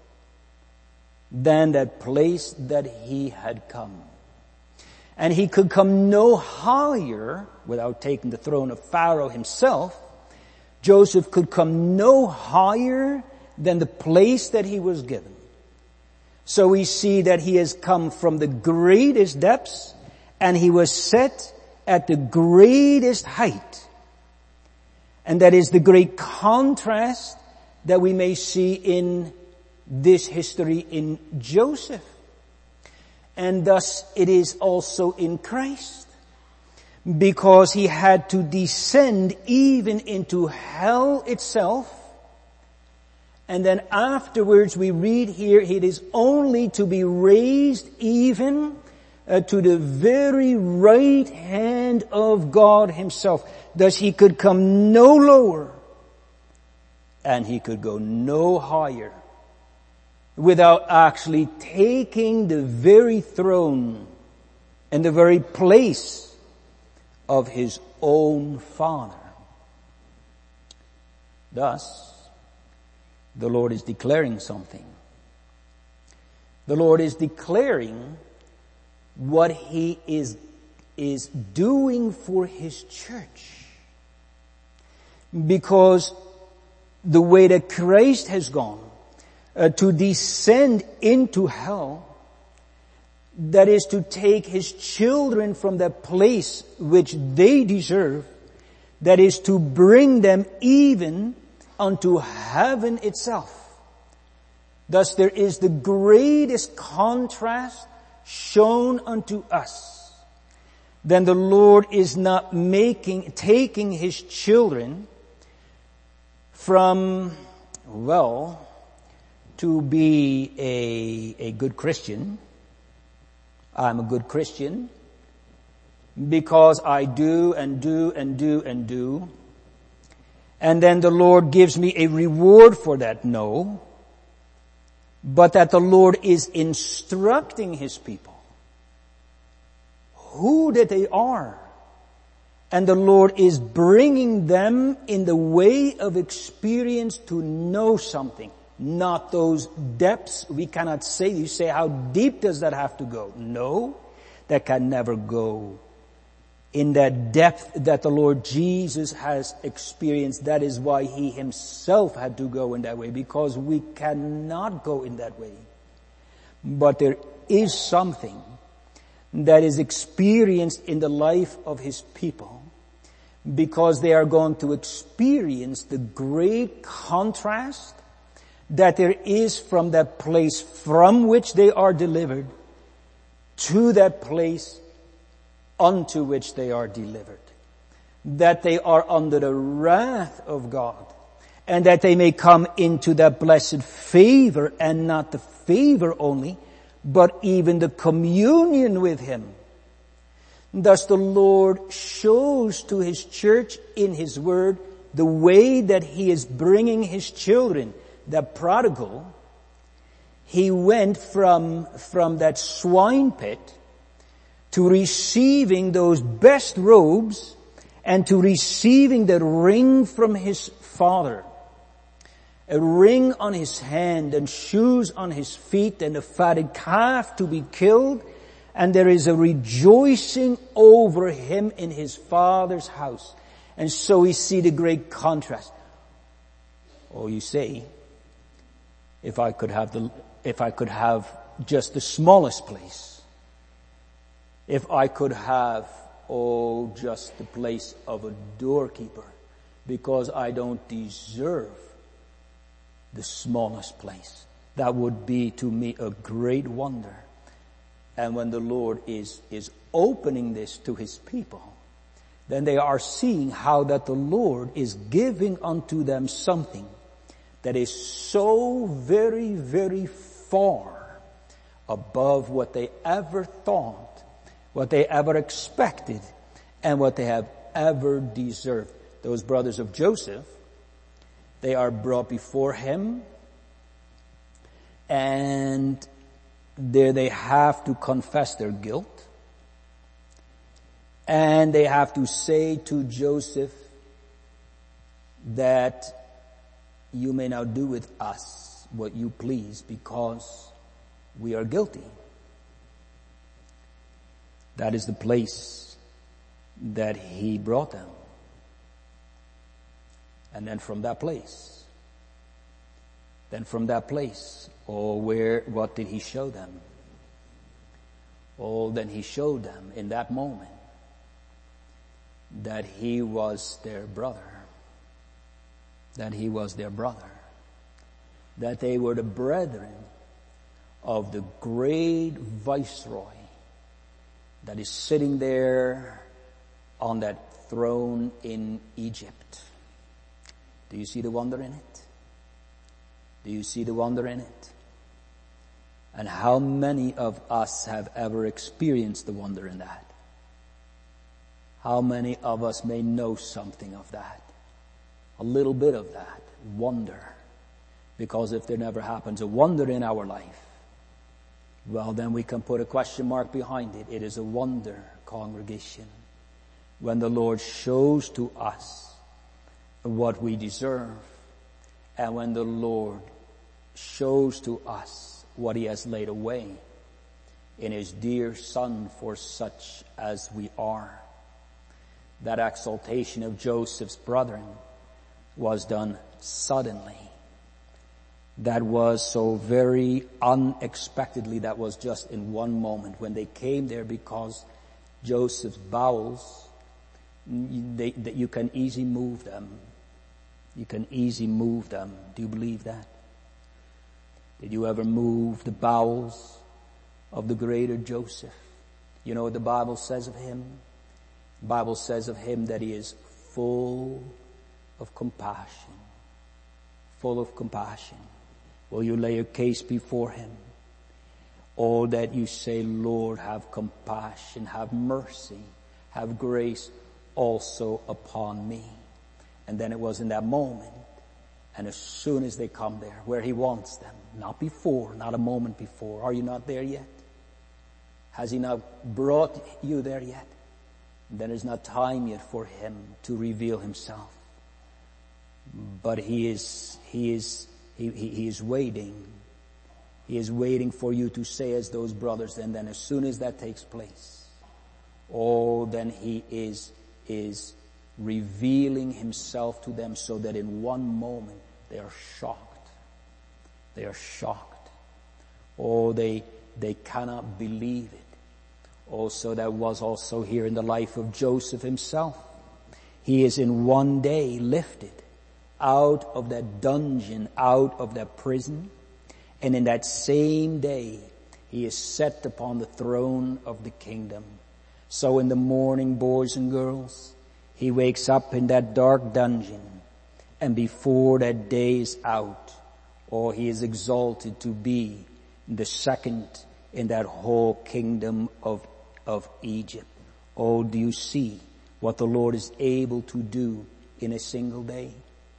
than that place that he had come. And he could come no higher, without taking the throne of Pharaoh himself, Joseph could come no higher than the place that he was given. So we see that he has come from the greatest depths, and he was set at the greatest height. And that is the great contrast that we may see in this history in Joseph. And thus it is also in Christ, because he had to descend even into hell itself. And then afterwards we read here, it is only to be raised even uh, to the very right hand of God himself. Thus he could come no lower and he could go no higher without actually taking the very throne and the very place of his own Father. Thus, the Lord is declaring something. The Lord is declaring what he is, is doing for his church. Because the way that Christ has gone, uh, to descend into hell, that is to take his children from the place which they deserve, that is to bring them even unto heaven itself. Thus there is the greatest contrast shown unto us. Then the Lord is not making, taking his children from, well, to be a, a good Christian. I'm a good Christian because I do and do and do and do. And then the Lord gives me a reward for that. No. But that the Lord is instructing his people who that they are. And the Lord is bringing them in the way of experience to know something. Not those depths we cannot say. You say, how deep does that have to go? No, that can never go in that depth that the Lord Jesus has experienced. That is why he himself had to go in that way, because we cannot go in that way. But there is something that is experienced in the life of his people, because they are going to experience the great contrast that there is from that place from which they are delivered to that place unto which they are delivered. That they are under the wrath of God, and that they may come into that blessed favor, and not the favor only, but even the communion with him. Thus the Lord shows to his church in his word the way that he is bringing his children. The prodigal, he went from, from that swine pit to receiving those best robes and to receiving the ring from his father. A ring on his hand and shoes on his feet and a fatted calf to be killed. And there is a rejoicing over him in his father's house. And so we see the great contrast. Oh, you say, if I could have the, if I could have just the smallest place. If I could have, oh, just the place of a doorkeeper, because I don't deserve the smallest place. That would be to me a great wonder. And when the Lord is, is opening this to his people, then they are seeing how that the Lord is giving unto them something that is so very, very far above what they ever thought, what they ever expected, and what they have ever deserved. Those brothers of Joseph, they are brought before him, and there they have to confess their guilt, and they have to say to Joseph that you may now do with us what you please, because we are guilty. That is the place that he brought them. And then from that place, then from that place, or where, what did he show them? Oh, then he showed them in that moment that he was their brother. That he was their brother. That they were the brethren of the great viceroy that is sitting there on that throne in Egypt. Do you see the wonder in it? Do you see the wonder in it? And how many of us have ever experienced the wonder in that? How many of us may know something of that? A little bit of that wonder. Because if there never happens a wonder in our life, well, then we can put a question mark behind it. It is a wonder, congregation, when the Lord shows to us what we deserve, and when the Lord shows to us what he has laid away in his dear Son for such as we are. That exaltation of Joseph's brethren was done suddenly. That was so very unexpectedly. That was just in one moment when they came there, because Joseph's bowels, they, they, you can easily move them. You can easily move them. Do you believe that? Did you ever move the bowels of the greater Joseph? You know what the Bible says of him? The Bible says of him that he is full of compassion. Full of compassion. Will you lay your case before him? Or that you say, Lord, have compassion, have mercy, have grace also upon me. And then it was in that moment, and as soon as they come there, where he wants them, not before, not a moment before. Are you not there yet? Has he not brought you there yet? Then it's not time yet for him to reveal himself. But he is, he is, he, he, he is waiting. He is waiting for you to say as those brothers, and then as soon as that takes place, oh, then he is, is revealing himself to them, so that in one moment they are shocked. They are shocked. Oh, they, they cannot believe it. Also, that was also here in the life of Joseph himself. He is in one day lifted out of that dungeon, out of that prison, and in that same day he is set upon the throne of the kingdom. So in the morning, boys and girls, he wakes up in that dark dungeon, and before that day is out, or he is exalted to be the second in that whole kingdom of of Egypt. Oh, do you see what the Lord is able to do in a single day?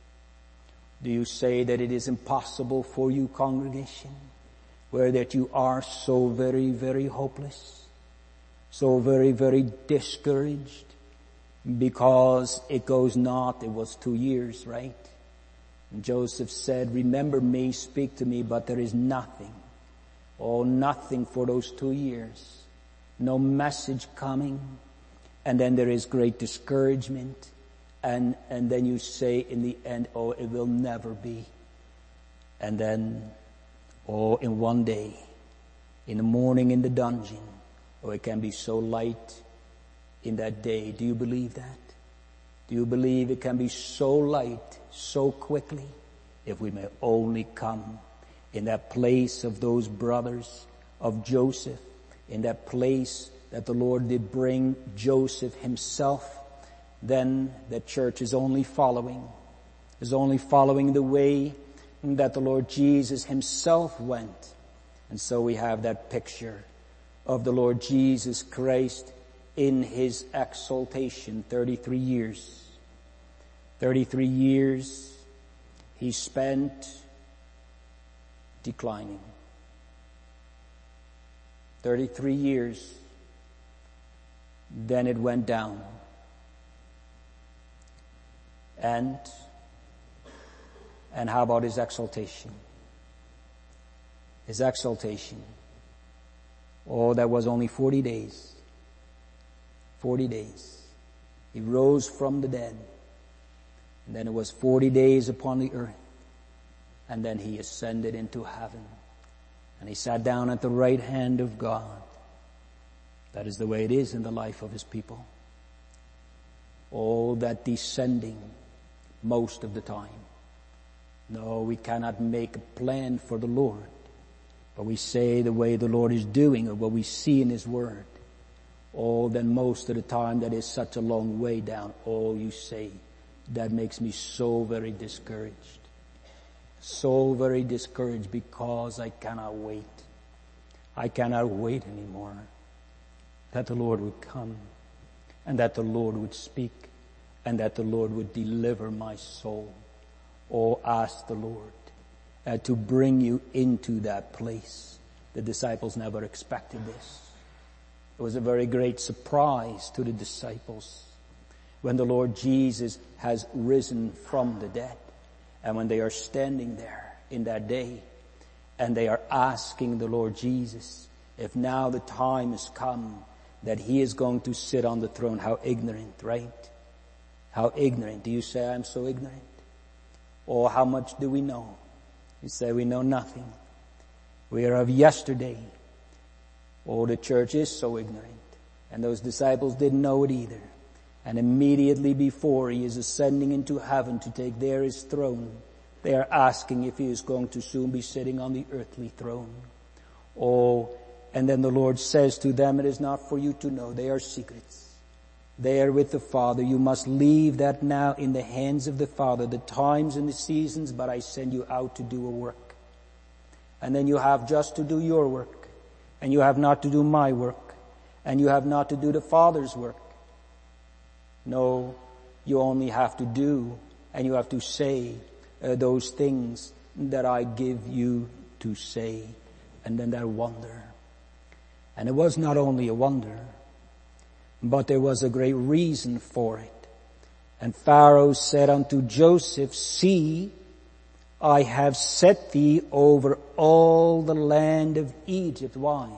Do you say that it is impossible for you, congregation, where that you are so very, very hopeless, so very, very discouraged, because it goes not? It was two years, right? And Joseph said, remember me, speak to me, but there is nothing. Oh, nothing for those two years. No message coming. And then there is great discouragement. And, and then you say in the end, oh, it will never be. And then, oh, in one day, in the morning in the dungeon, oh, it can be so light in that day. Do you believe that? Do you believe it can be so light so quickly? If we may only come in that place of those brothers of Joseph, in that place that the Lord did bring Joseph himself, then the church is only following, is only following the way that the Lord Jesus himself went. And so we have that picture of the Lord Jesus Christ in his exaltation, thirty-three years. thirty-three years he spent declining. thirty-three years, then it went down. And, and how about his exaltation? His exaltation. Oh, that was only forty days. forty days. He rose from the dead. And then it was forty days upon the earth. And then he ascended into heaven. And he sat down at the right hand of God. That is the way it is in the life of his people. All that descending most of the time. No, we cannot make a plan for the Lord, but we say the way the Lord is doing or what we see in his word. Oh, then most of the time that is such a long way down. Oh, you say, that makes me so very discouraged. So very discouraged because I cannot wait. I cannot wait anymore. That the Lord would come and that the Lord would speak and that the Lord would deliver my soul. Oh, ask the Lord uh, to bring you into that place. The disciples never expected this. It was a very great surprise to the disciples when the Lord Jesus has risen from the dead and when they are standing there in that day and they are asking the Lord Jesus if now the time has come that he is going to sit on the throne. How ignorant, right? How ignorant. Do you say, I'm so ignorant? Or how much do we know? You say, we know nothing. We are of yesterday. Oh, the church is so ignorant. And those disciples didn't know it either. And immediately before he is ascending into heaven to take there his throne, they are asking if he is going to soon be sitting on the earthly throne. Oh, and then the Lord says to them, it is not for you to know. They are secrets. They are with the Father. You must leave that now in the hands of the Father, the times and the seasons, but I send you out to do a work. And then you have just to do your work. And you have not to do my work. And you have not to do the Father's work. No, you only have to do and you have to say uh, those things that I give you to say. And then that wonder. And it was not only a wonder, but there was a great reason for it. And Pharaoh said unto Joseph, see, I have set thee over all the land of Egypt. Why?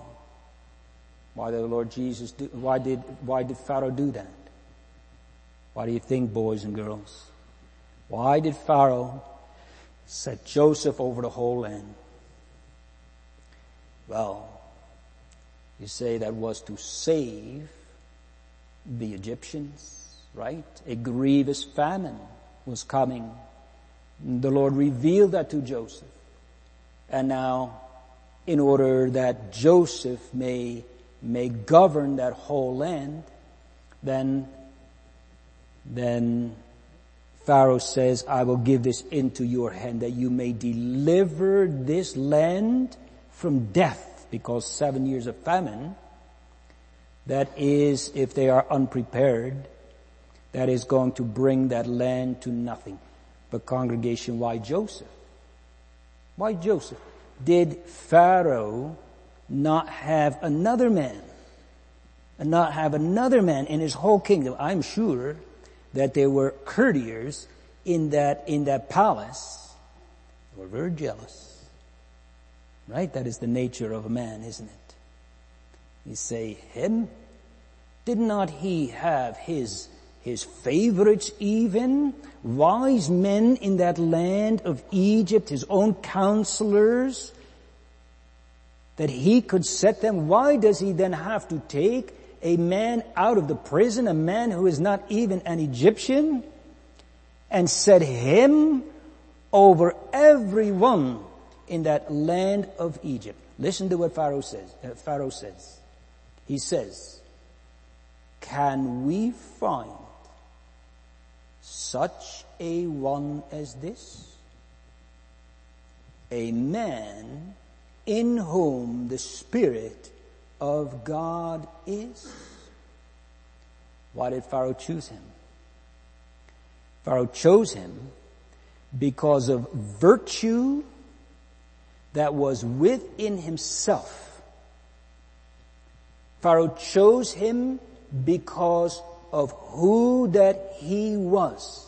Why did the Lord Jesus do, why did, why did Pharaoh do that? Why do you think, boys and girls? Why did Pharaoh set Joseph over the whole land? Well, you say that was to save the Egyptians, right? A grievous famine was coming. The Lord revealed that to Joseph. And now, in order that Joseph may, may govern that whole land, then, then Pharaoh says, I will give this into your hand that you may deliver this land from death. Because seven years of famine, that is, if they are unprepared, that is going to bring that land to nothing. But congregation, why Joseph? Why Joseph? Did Pharaoh not have another man? And not have another man in his whole kingdom? I'm sure that there were courtiers in that, in that palace who were very jealous. Right? That is the nature of a man, isn't it? You say, him? Did not he have his, his favorites even? Wise men in that land of Egypt, his own counselors, that he could set them? Why does he then have to take a man out of the prison, a man who is not even an Egyptian, and set him over everyone in that land of Egypt? Listen to what Pharaoh says. Uh, Pharaoh says. He says, can we find such a one as this? A man in whom the Spirit of God is? Why did Pharaoh choose him? Pharaoh chose him because of virtue that was within himself. Pharaoh chose him because of who that he was.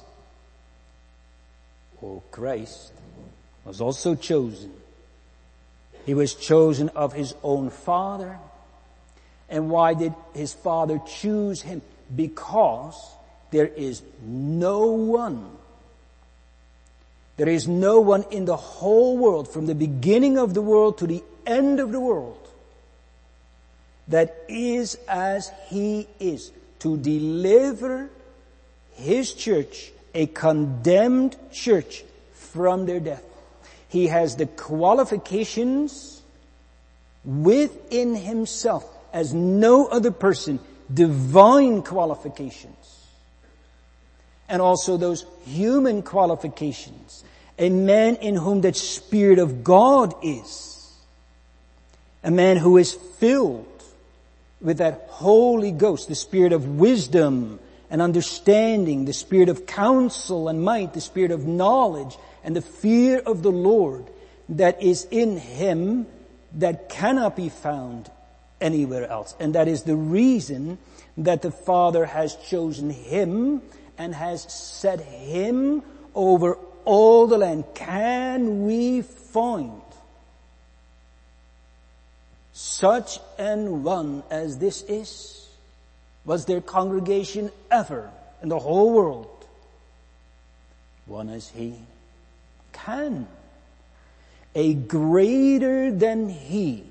Oh, Christ was also chosen. He was chosen of his own father. And why did his father choose him? Because there is no one There is no one in the whole world, from the beginning of the world to the end of the world, that is as He is, to deliver His church, a condemned church, from their death. He has the qualifications within Himself as no other person, divine qualifications. And also those human qualifications. A man in whom the Spirit of God is. A man who is filled with that Holy Ghost, the Spirit of wisdom and understanding, the Spirit of counsel and might, the Spirit of knowledge and the fear of the Lord that is in him, that cannot be found anywhere else. And that is the reason that the Father has chosen him and has set him over all the land. Can we find such an one as this is? Was there congregation ever in the whole world one as he? Can a greater than he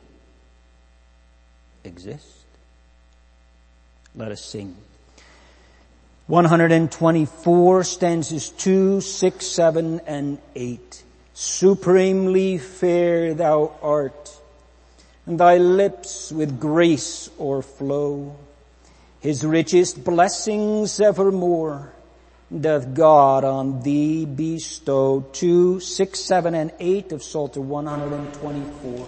exist? Let us sing. one twenty-four, stanzas two, six, seven, and eight. Supremely fair thou art, and thy lips with grace o'erflow. His richest blessings evermore doth God on thee bestow. Two, six, seven, and eight of Psalter one twenty-four.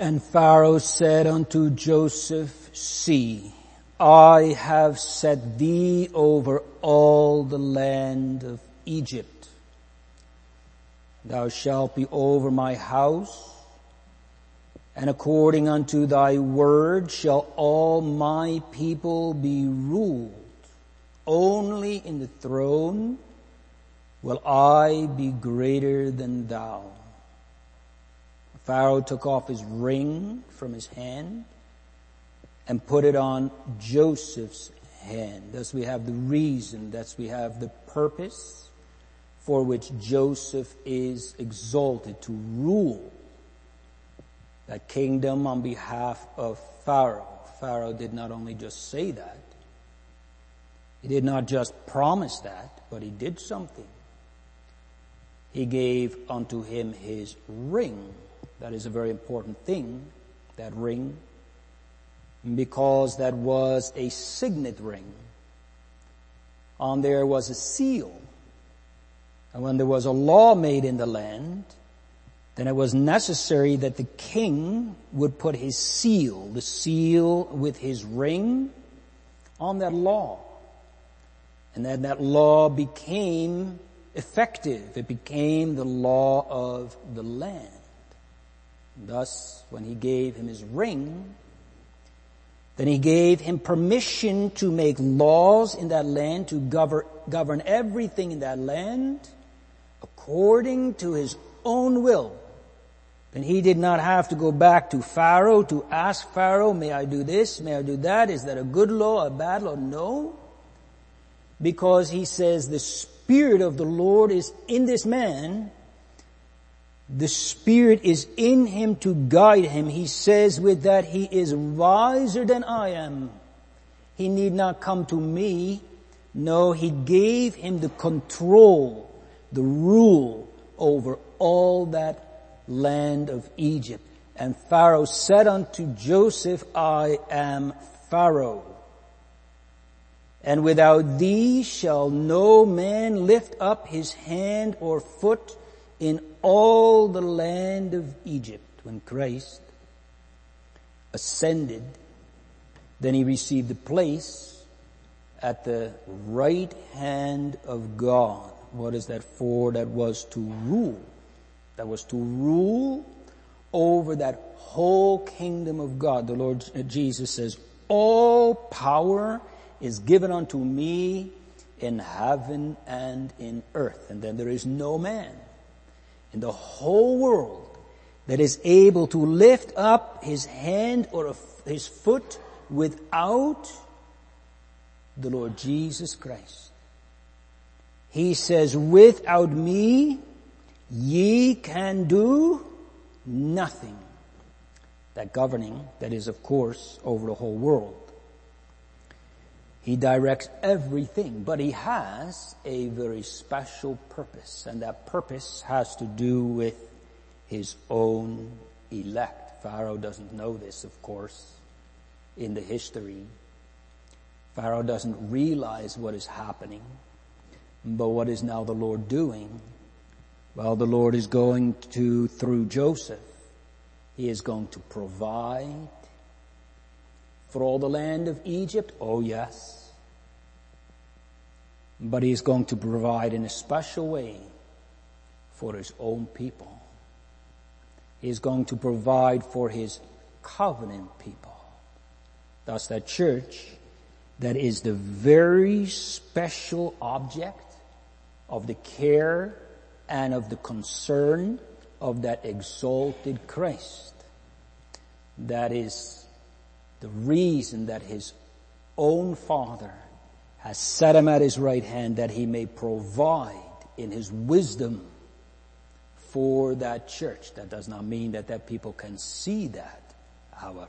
And Pharaoh said unto Joseph, See, I have set thee over all the land of Egypt. Thou shalt be over my house, and according unto thy word shall all my people be ruled. Only in the throne will I be greater than thou. Pharaoh took off his ring from his hand and put it on Joseph's hand. Thus we have the reason, thus we have the purpose for which Joseph is exalted, to rule that kingdom on behalf of Pharaoh. Pharaoh did not only just say that, he did not just promise that, but he did something. He gave unto him his ring. That is a very important thing, that ring, because that was a signet ring. On there was a seal. And when there was a law made in the land, then it was necessary that the king would put his seal, the seal with his ring, on that law. And then that law became effective. It became the law of the land. Thus, when he gave him his ring, then he gave him permission to make laws in that land, to govern, govern everything in that land according to his own will. Then he did not have to go back to Pharaoh to ask Pharaoh, may I do this, may I do that, is that a good law, a bad law? No. Because he says the Spirit of the Lord is in this man. The Spirit is in him to guide him. He says with that he is wiser than I am. He need not come to me. No, he gave him the control, the rule over all that land of Egypt. And Pharaoh said unto Joseph, I am Pharaoh. And without thee shall no man lift up his hand or foot in all the land of Egypt. When Christ ascended, then he received a place at the right hand of God. What is that for? That was to rule. That was to rule over that whole kingdom of God. The Lord Jesus says, all power is given unto me in heaven and in earth. And then there is no man in the whole world that is able to lift up his hand or his foot without the Lord Jesus Christ. He says, without me, ye can do nothing. That governing, that is of course over the whole world. He directs everything, but he has a very special purpose, and that purpose has to do with his own elect. Pharaoh doesn't know this, of course, in the history. Pharaoh doesn't realize what is happening, but what is now the Lord doing? Well, the Lord is going to, through Joseph, he is going to provide for all the land of Egypt? Oh yes. But he's going to provide in a special way for his own people. He's going to provide for his covenant people. Thus that church that is the very special object of the care and of the concern of that exalted Christ. That is the reason that his own Father has set him at his right hand, that he may provide in his wisdom for that church. That does not mean that that people can see that, however.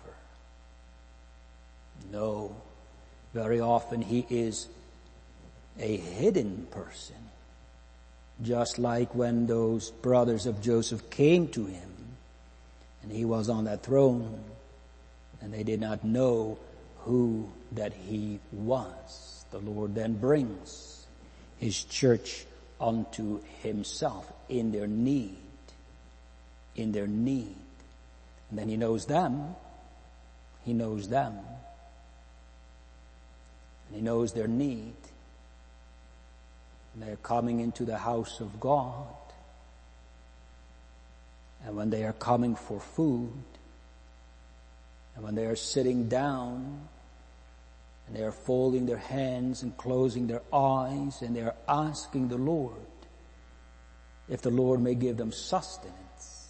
No, very often he is a hidden person. Just like when those brothers of Joseph came to him and he was on that throne, and they did not know who that he was. The Lord then brings his church unto himself in their need. In their need. And then he knows them. He knows them. And he knows their need. And they're coming into the house of God. And when they are coming for food, and when they are sitting down, and they are folding their hands and closing their eyes, and they are asking the Lord if the Lord may give them sustenance,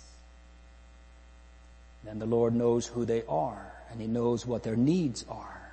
then the Lord knows who they are, and He knows what their needs are.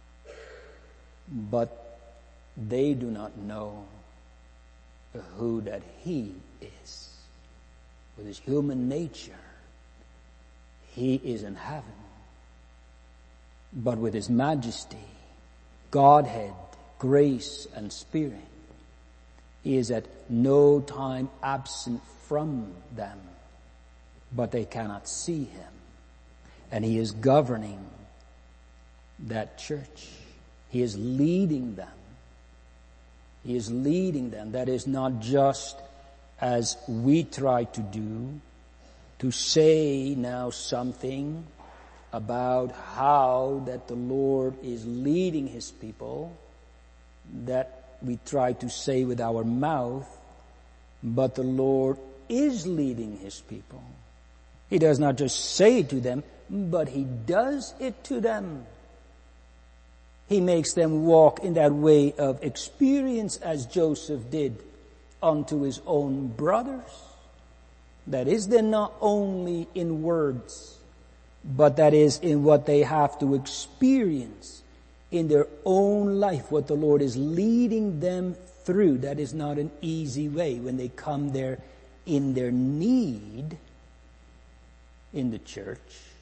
But they do not know who that He is. With His human nature, He is in heaven. But with His majesty, Godhead, grace, and Spirit, He is at no time absent from them, but they cannot see Him. And He is governing that church. He is leading them. He is leading them. That is not just as we try to do, to say now something about how that the Lord is leading His people, that we try to say with our mouth, but the Lord is leading His people. He does not just say it to them, but He does it to them. He makes them walk in that way of experience as Joseph did unto his own brothers. That is, then not only in words, but that is in what they have to experience in their own life, what the Lord is leading them through. That is not an easy way when they come there in their need in the church,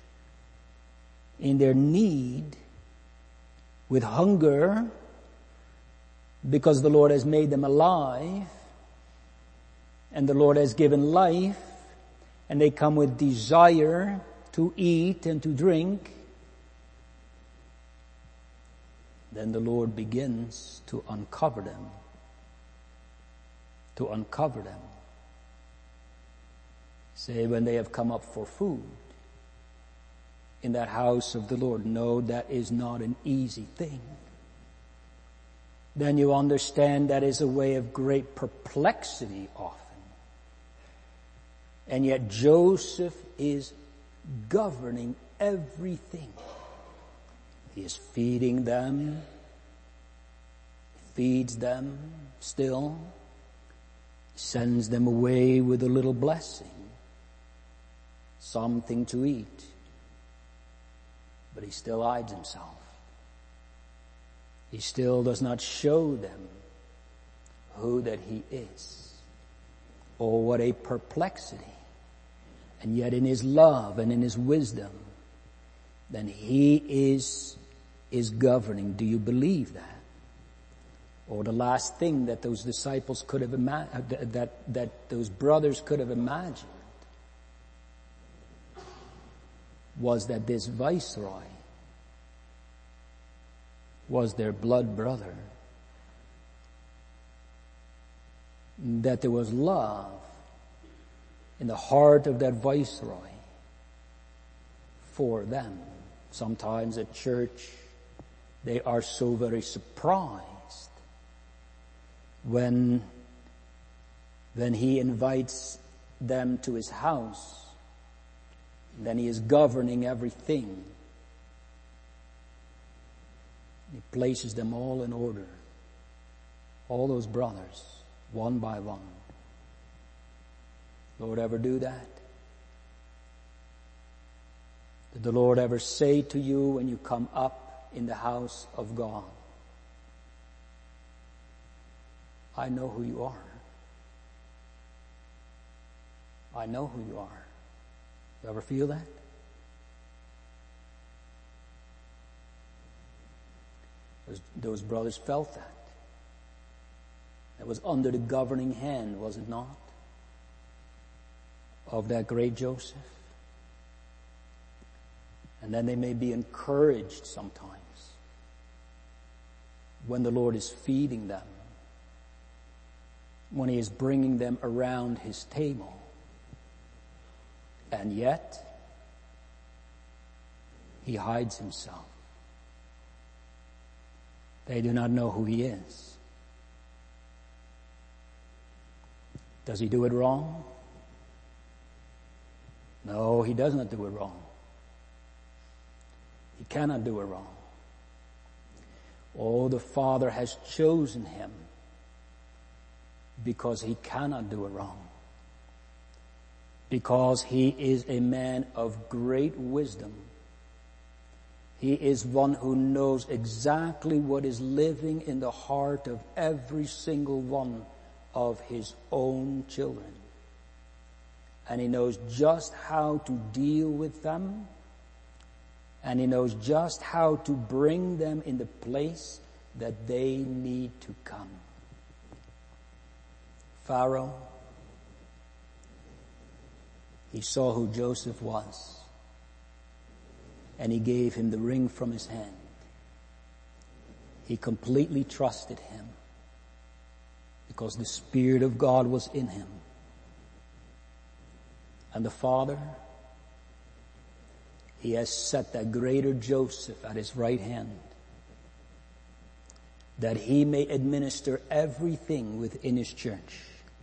in their need with hunger because the Lord has made them alive and the Lord has given life, and they come with desire to eat and to drink. Then the Lord begins to uncover them, to uncover them. Say, when they have come up for food in that house of the Lord, no, that is not an easy thing. Then you understand that is a way of great perplexity often. And yet Joseph is governing everything. He is feeding them. He feeds them still. Sends them away with a little blessing. Something to eat. But he still hides himself. He still does not show them who that he is. Oh, what a perplexity. And yet in his love and in his wisdom, then he is, is governing. Do you believe that? Or the last thing that those disciples could have imagined, that, that those brothers could have imagined, was that this viceroy was their blood brother. That there was love in the heart of that viceroy for them. Sometimes at church, they are so very surprised when, when he invites them to his house. Then he is governing everything. He places them all in order. All those brothers, one by one. Lord ever do that? Did the Lord ever say to you when you come up in the house of God, I know who you are. I know who you are. You ever feel that? Those, those brothers felt that. It was under the governing hand, was it not? Of that great Joseph. And then they may be encouraged sometimes when the Lord is feeding them, when he is bringing them around his table. And yet, he hides himself. They do not know who he is. Does he do it wrong? No, he does not do it wrong. He cannot do it wrong. Oh, the Father has chosen him because he cannot do it wrong. Because he is a man of great wisdom. He is one who knows exactly what is living in the heart of every single one of his own children. And he knows just how to deal with them. And he knows just how to bring them in the place that they need to come. Pharaoh, he saw who Joseph was. And he gave him the ring from his hand. He completely trusted him because the Spirit of God was in him. And the Father, he has set that greater Joseph at his right hand, that he may administer everything within his church.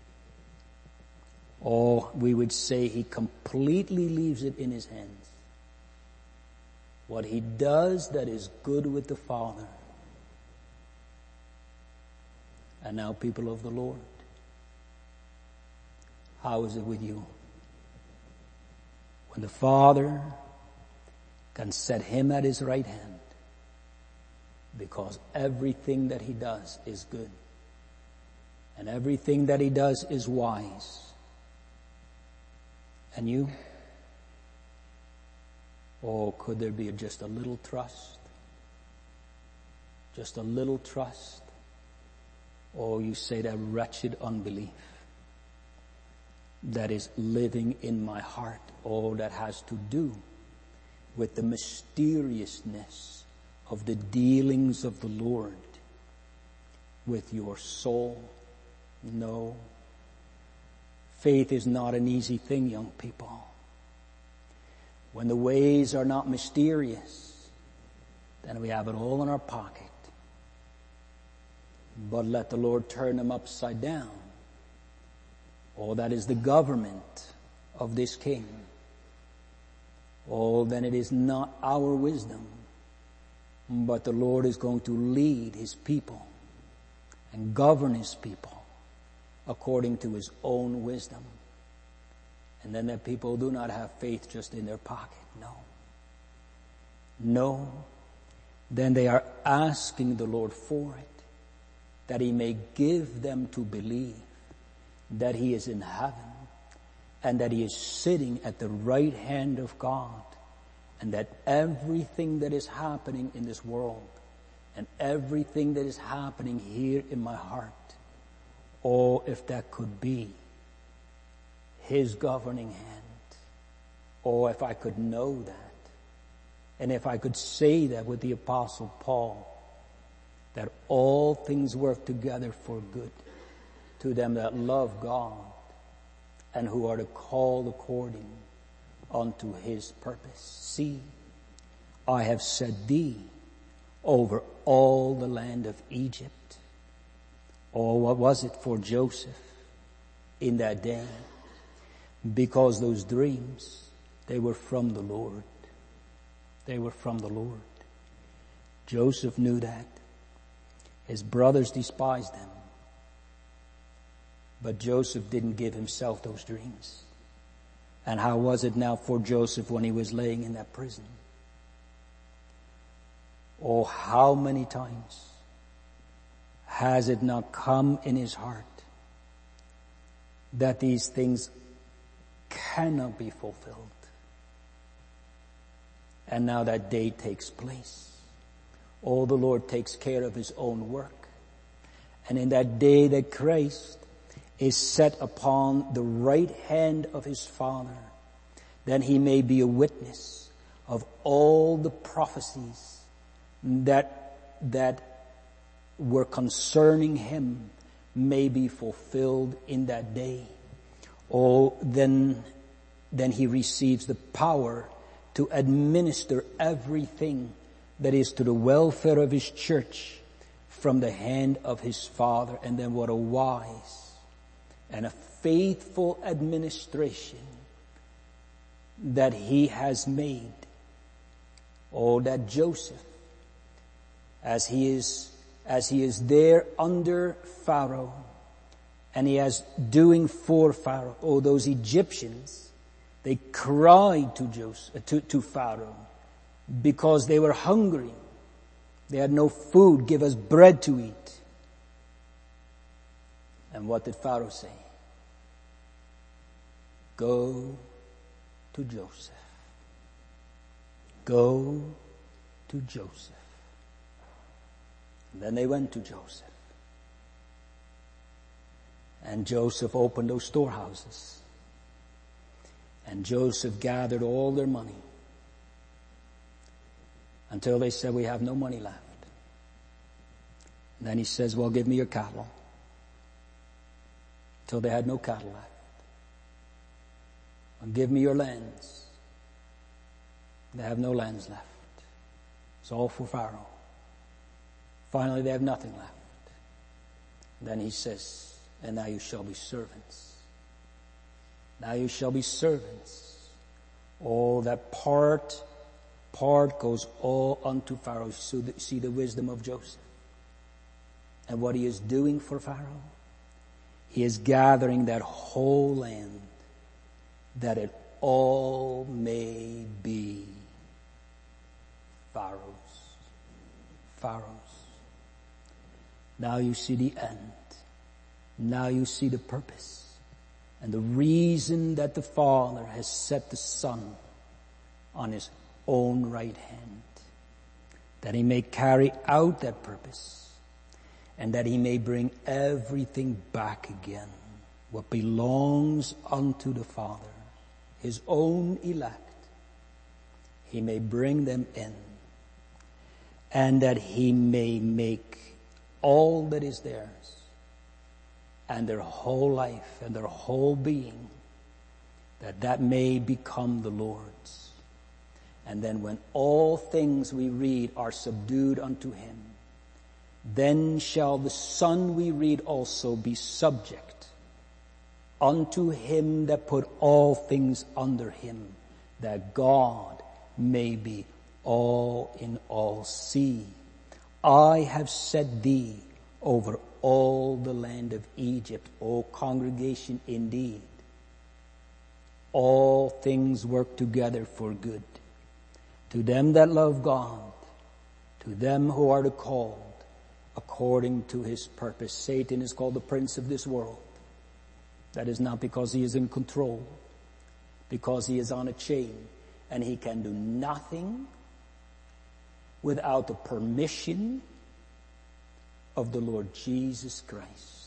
Or we would say he completely leaves it in his hands. What he does that is good with the Father. And now, people of the Lord, how is it with you? When the Father can set him at his right hand, because everything that he does is good, and everything that he does is wise. And you? Oh, could there be just a little trust? Just a little trust? Oh, you say that wretched unbelief that is living in my heart. Oh, that has to do with the mysteriousness of the dealings of the Lord with your soul. No. Faith is not an easy thing, young people. When the ways are not mysterious, then we have it all in our pocket. But let the Lord turn them upside down. Oh, that is the government of this king. Oh, then it is not our wisdom, but the Lord is going to lead his people and govern his people according to his own wisdom. And then that people do not have faith just in their pocket. No. No. Then they are asking the Lord for it, that he may give them to believe that he is in heaven and that he is sitting at the right hand of God, and that everything that is happening in this world and everything that is happening here in my heart, oh, if that could be his governing hand. Oh, if I could know that. And if I could say that with the Apostle Paul, that all things work together for good to them that love God and who are called according unto his purpose. See, I have set thee over all the land of Egypt. Oh, what was it for Joseph in that day? Because those dreams, they were from the Lord. They were from the Lord. Joseph knew that. His brothers despised him. But Joseph didn't give himself those dreams. And how was it now for Joseph when he was laying in that prison? Oh, how many times has it not come in his heart that these things cannot be fulfilled? And now that day takes place. Oh, the Lord takes care of his own work. And in that day that Christ is set upon the right hand of his Father, then he may be a witness of all the prophecies that, that were concerning him may be fulfilled in that day. Oh, then, then he receives the power to administer everything that is to the welfare of his church from the hand of his Father. And then what a wise and a faithful administration that he has made. Oh, that Joseph, as he is, as he is there under Pharaoh, and he is doing for Pharaoh, oh, those Egyptians, they cried to Joseph, to, to Pharaoh, because they were hungry. They had no food. Give us bread to eat. And what did Pharaoh say? Go to Joseph. Go to Joseph. And then they went to Joseph. And Joseph opened those storehouses. And Joseph gathered all their money until they said, we have no money left. And then he says, well, give me your cattle. Until they had no cattle left. And give me your lands. They have no lands left. It's all for Pharaoh. Finally, they have nothing left. Then he says, and now you shall be servants. Now you shall be servants. Oh, that part, part goes all unto Pharaoh. So see the wisdom of Joseph. And what he is doing for Pharaoh, he is gathering that whole land, that it all may be Pharaoh's. Pharaoh's. Now you see the end. Now you see the purpose. And the reason that the Father has set the Son on his own right hand. That he may carry out that purpose. And that he may bring everything back again. What belongs unto the Father. His own elect. He may bring them in. And that he may make all that is theirs. And their whole life and their whole being. That that may become the Lord's. And then when all things we read are subdued unto him. Then shall the Son, we read also, be subject unto him that put all things under him, that God may be all in all. See, I have set thee over all the land of Egypt, O congregation, indeed. All things work together for good. To them that love God, to them who are the called, according to his purpose. Satan is called the prince of this world. That is not because he is in control, because he is on a chain, and he can do nothing without the permission of the Lord Jesus Christ.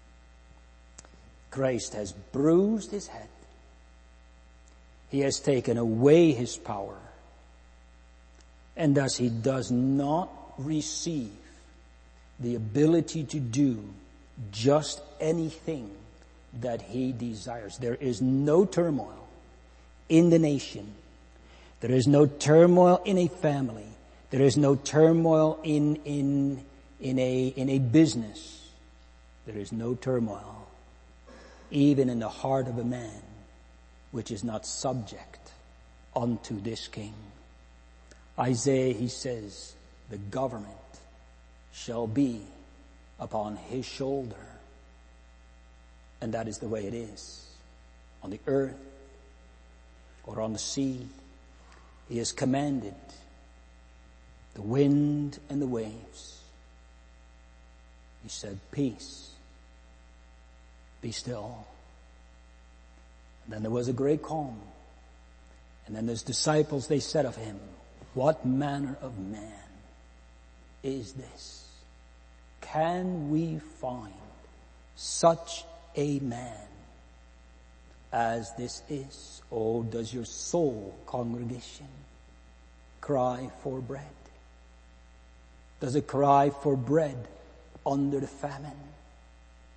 Christ has bruised his head. He has taken away his power. And thus he does not receive the ability to do just anything that he desires. There is no turmoil in the nation. There is no turmoil in a family. There is no turmoil in, in, in a, in a business. There is no turmoil even in the heart of a man which is not subject unto this king. Isaiah, he says, the government shall be upon his shoulder. And that is the way it is. On the earth or on the sea, he has commanded the wind and the waves. He said, peace, be still. And then there was a great calm. And then his disciples, they said of him, what manner of man is this? Can we find such a man as this is? Oh, does your soul, congregation, cry for bread? Does it cry for bread under the famine?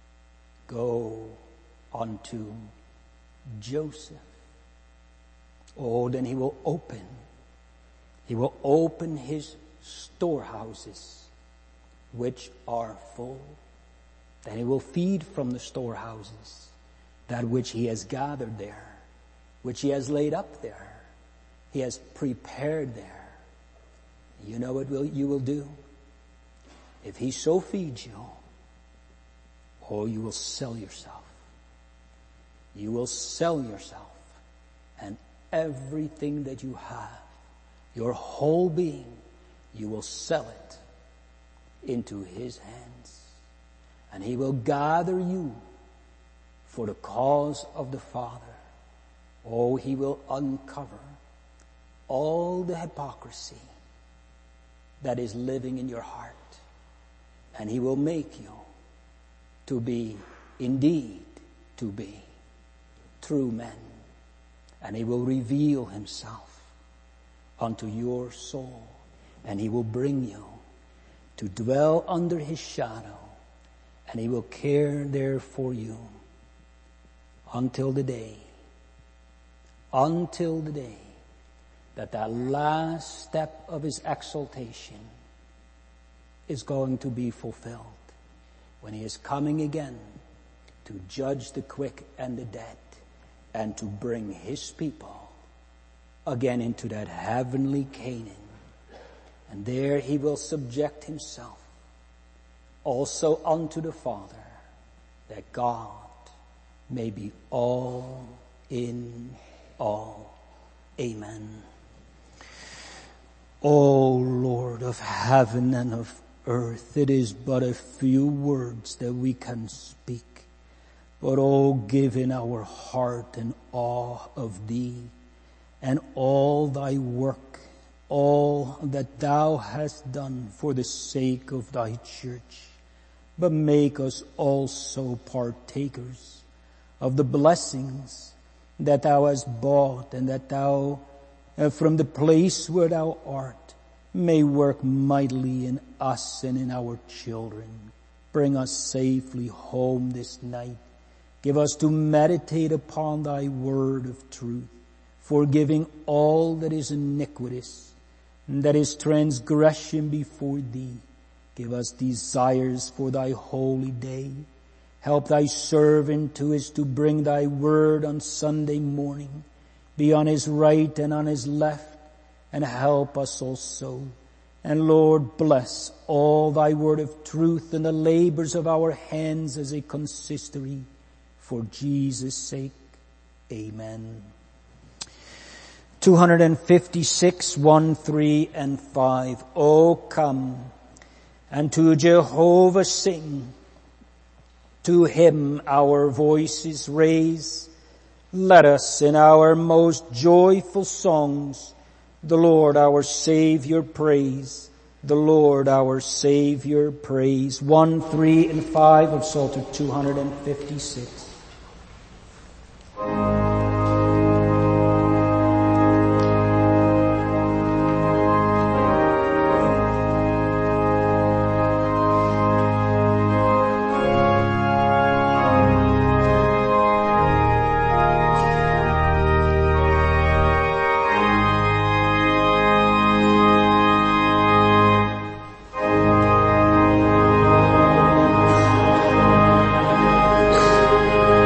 Go unto Joseph. oh, then he will open. He will open his storehouses, which are full. Then he will feed from the storehouses that which he has gathered there, which he has laid up there. He has prepared there. You know what will, you will do? If he so feeds you, oh, you will sell yourself. You will sell yourself and everything that you have, your whole being, you will sell it into his hands. And he will gather you for the cause of the Father. Oh, he will uncover all the hypocrisy that is living in your heart. And he will make you to be, indeed, to be true men. And he will reveal himself unto your soul. And he will bring you to dwell under his shadow. And he will care there for you until the day, until the day that that last step of his exaltation is going to be fulfilled, when he is coming again to judge the quick and the dead and to bring his people again into that heavenly Canaan. And there he will subject himself also unto the Father, that God may be all in all. Amen. O Lord of heaven and of earth, it is but a few words that we can speak, but oh, give in our heart an awe of thee and all thy work, all that thou hast done for the sake of thy church. But make us also partakers of the blessings that thou hast bought, and that thou, uh, from the place where thou art, may work mightily in us and in our children. Bring us safely home this night. Give us to meditate upon thy word of truth, forgiving all that is iniquitous, and that is transgression before thee. Give us desires for thy holy day. Help thy servant who is to bring thy word on Sunday morning. Be on his right and on his left, and help us also. And Lord, bless all thy word of truth and the labors of our hands as a consistory. For Jesus' sake, amen. two fifty-six, one, three, and five. O come, and to Jehovah sing. To him our voices raise. Let us in our most joyful songs the Lord our Savior praise. The Lord our Savior praise. One, three, and five of Psalter two fifty-six. Thank you.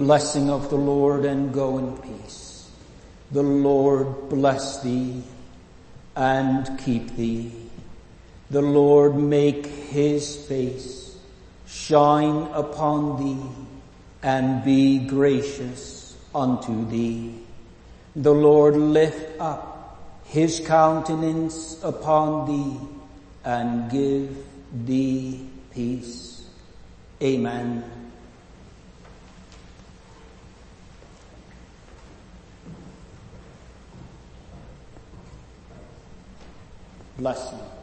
blessing of the Lord and go in peace. The Lord bless thee and keep thee. The Lord make his face shine upon thee and be gracious unto thee. The Lord lift up his countenance upon thee and give thee peace. Amen. Bless you.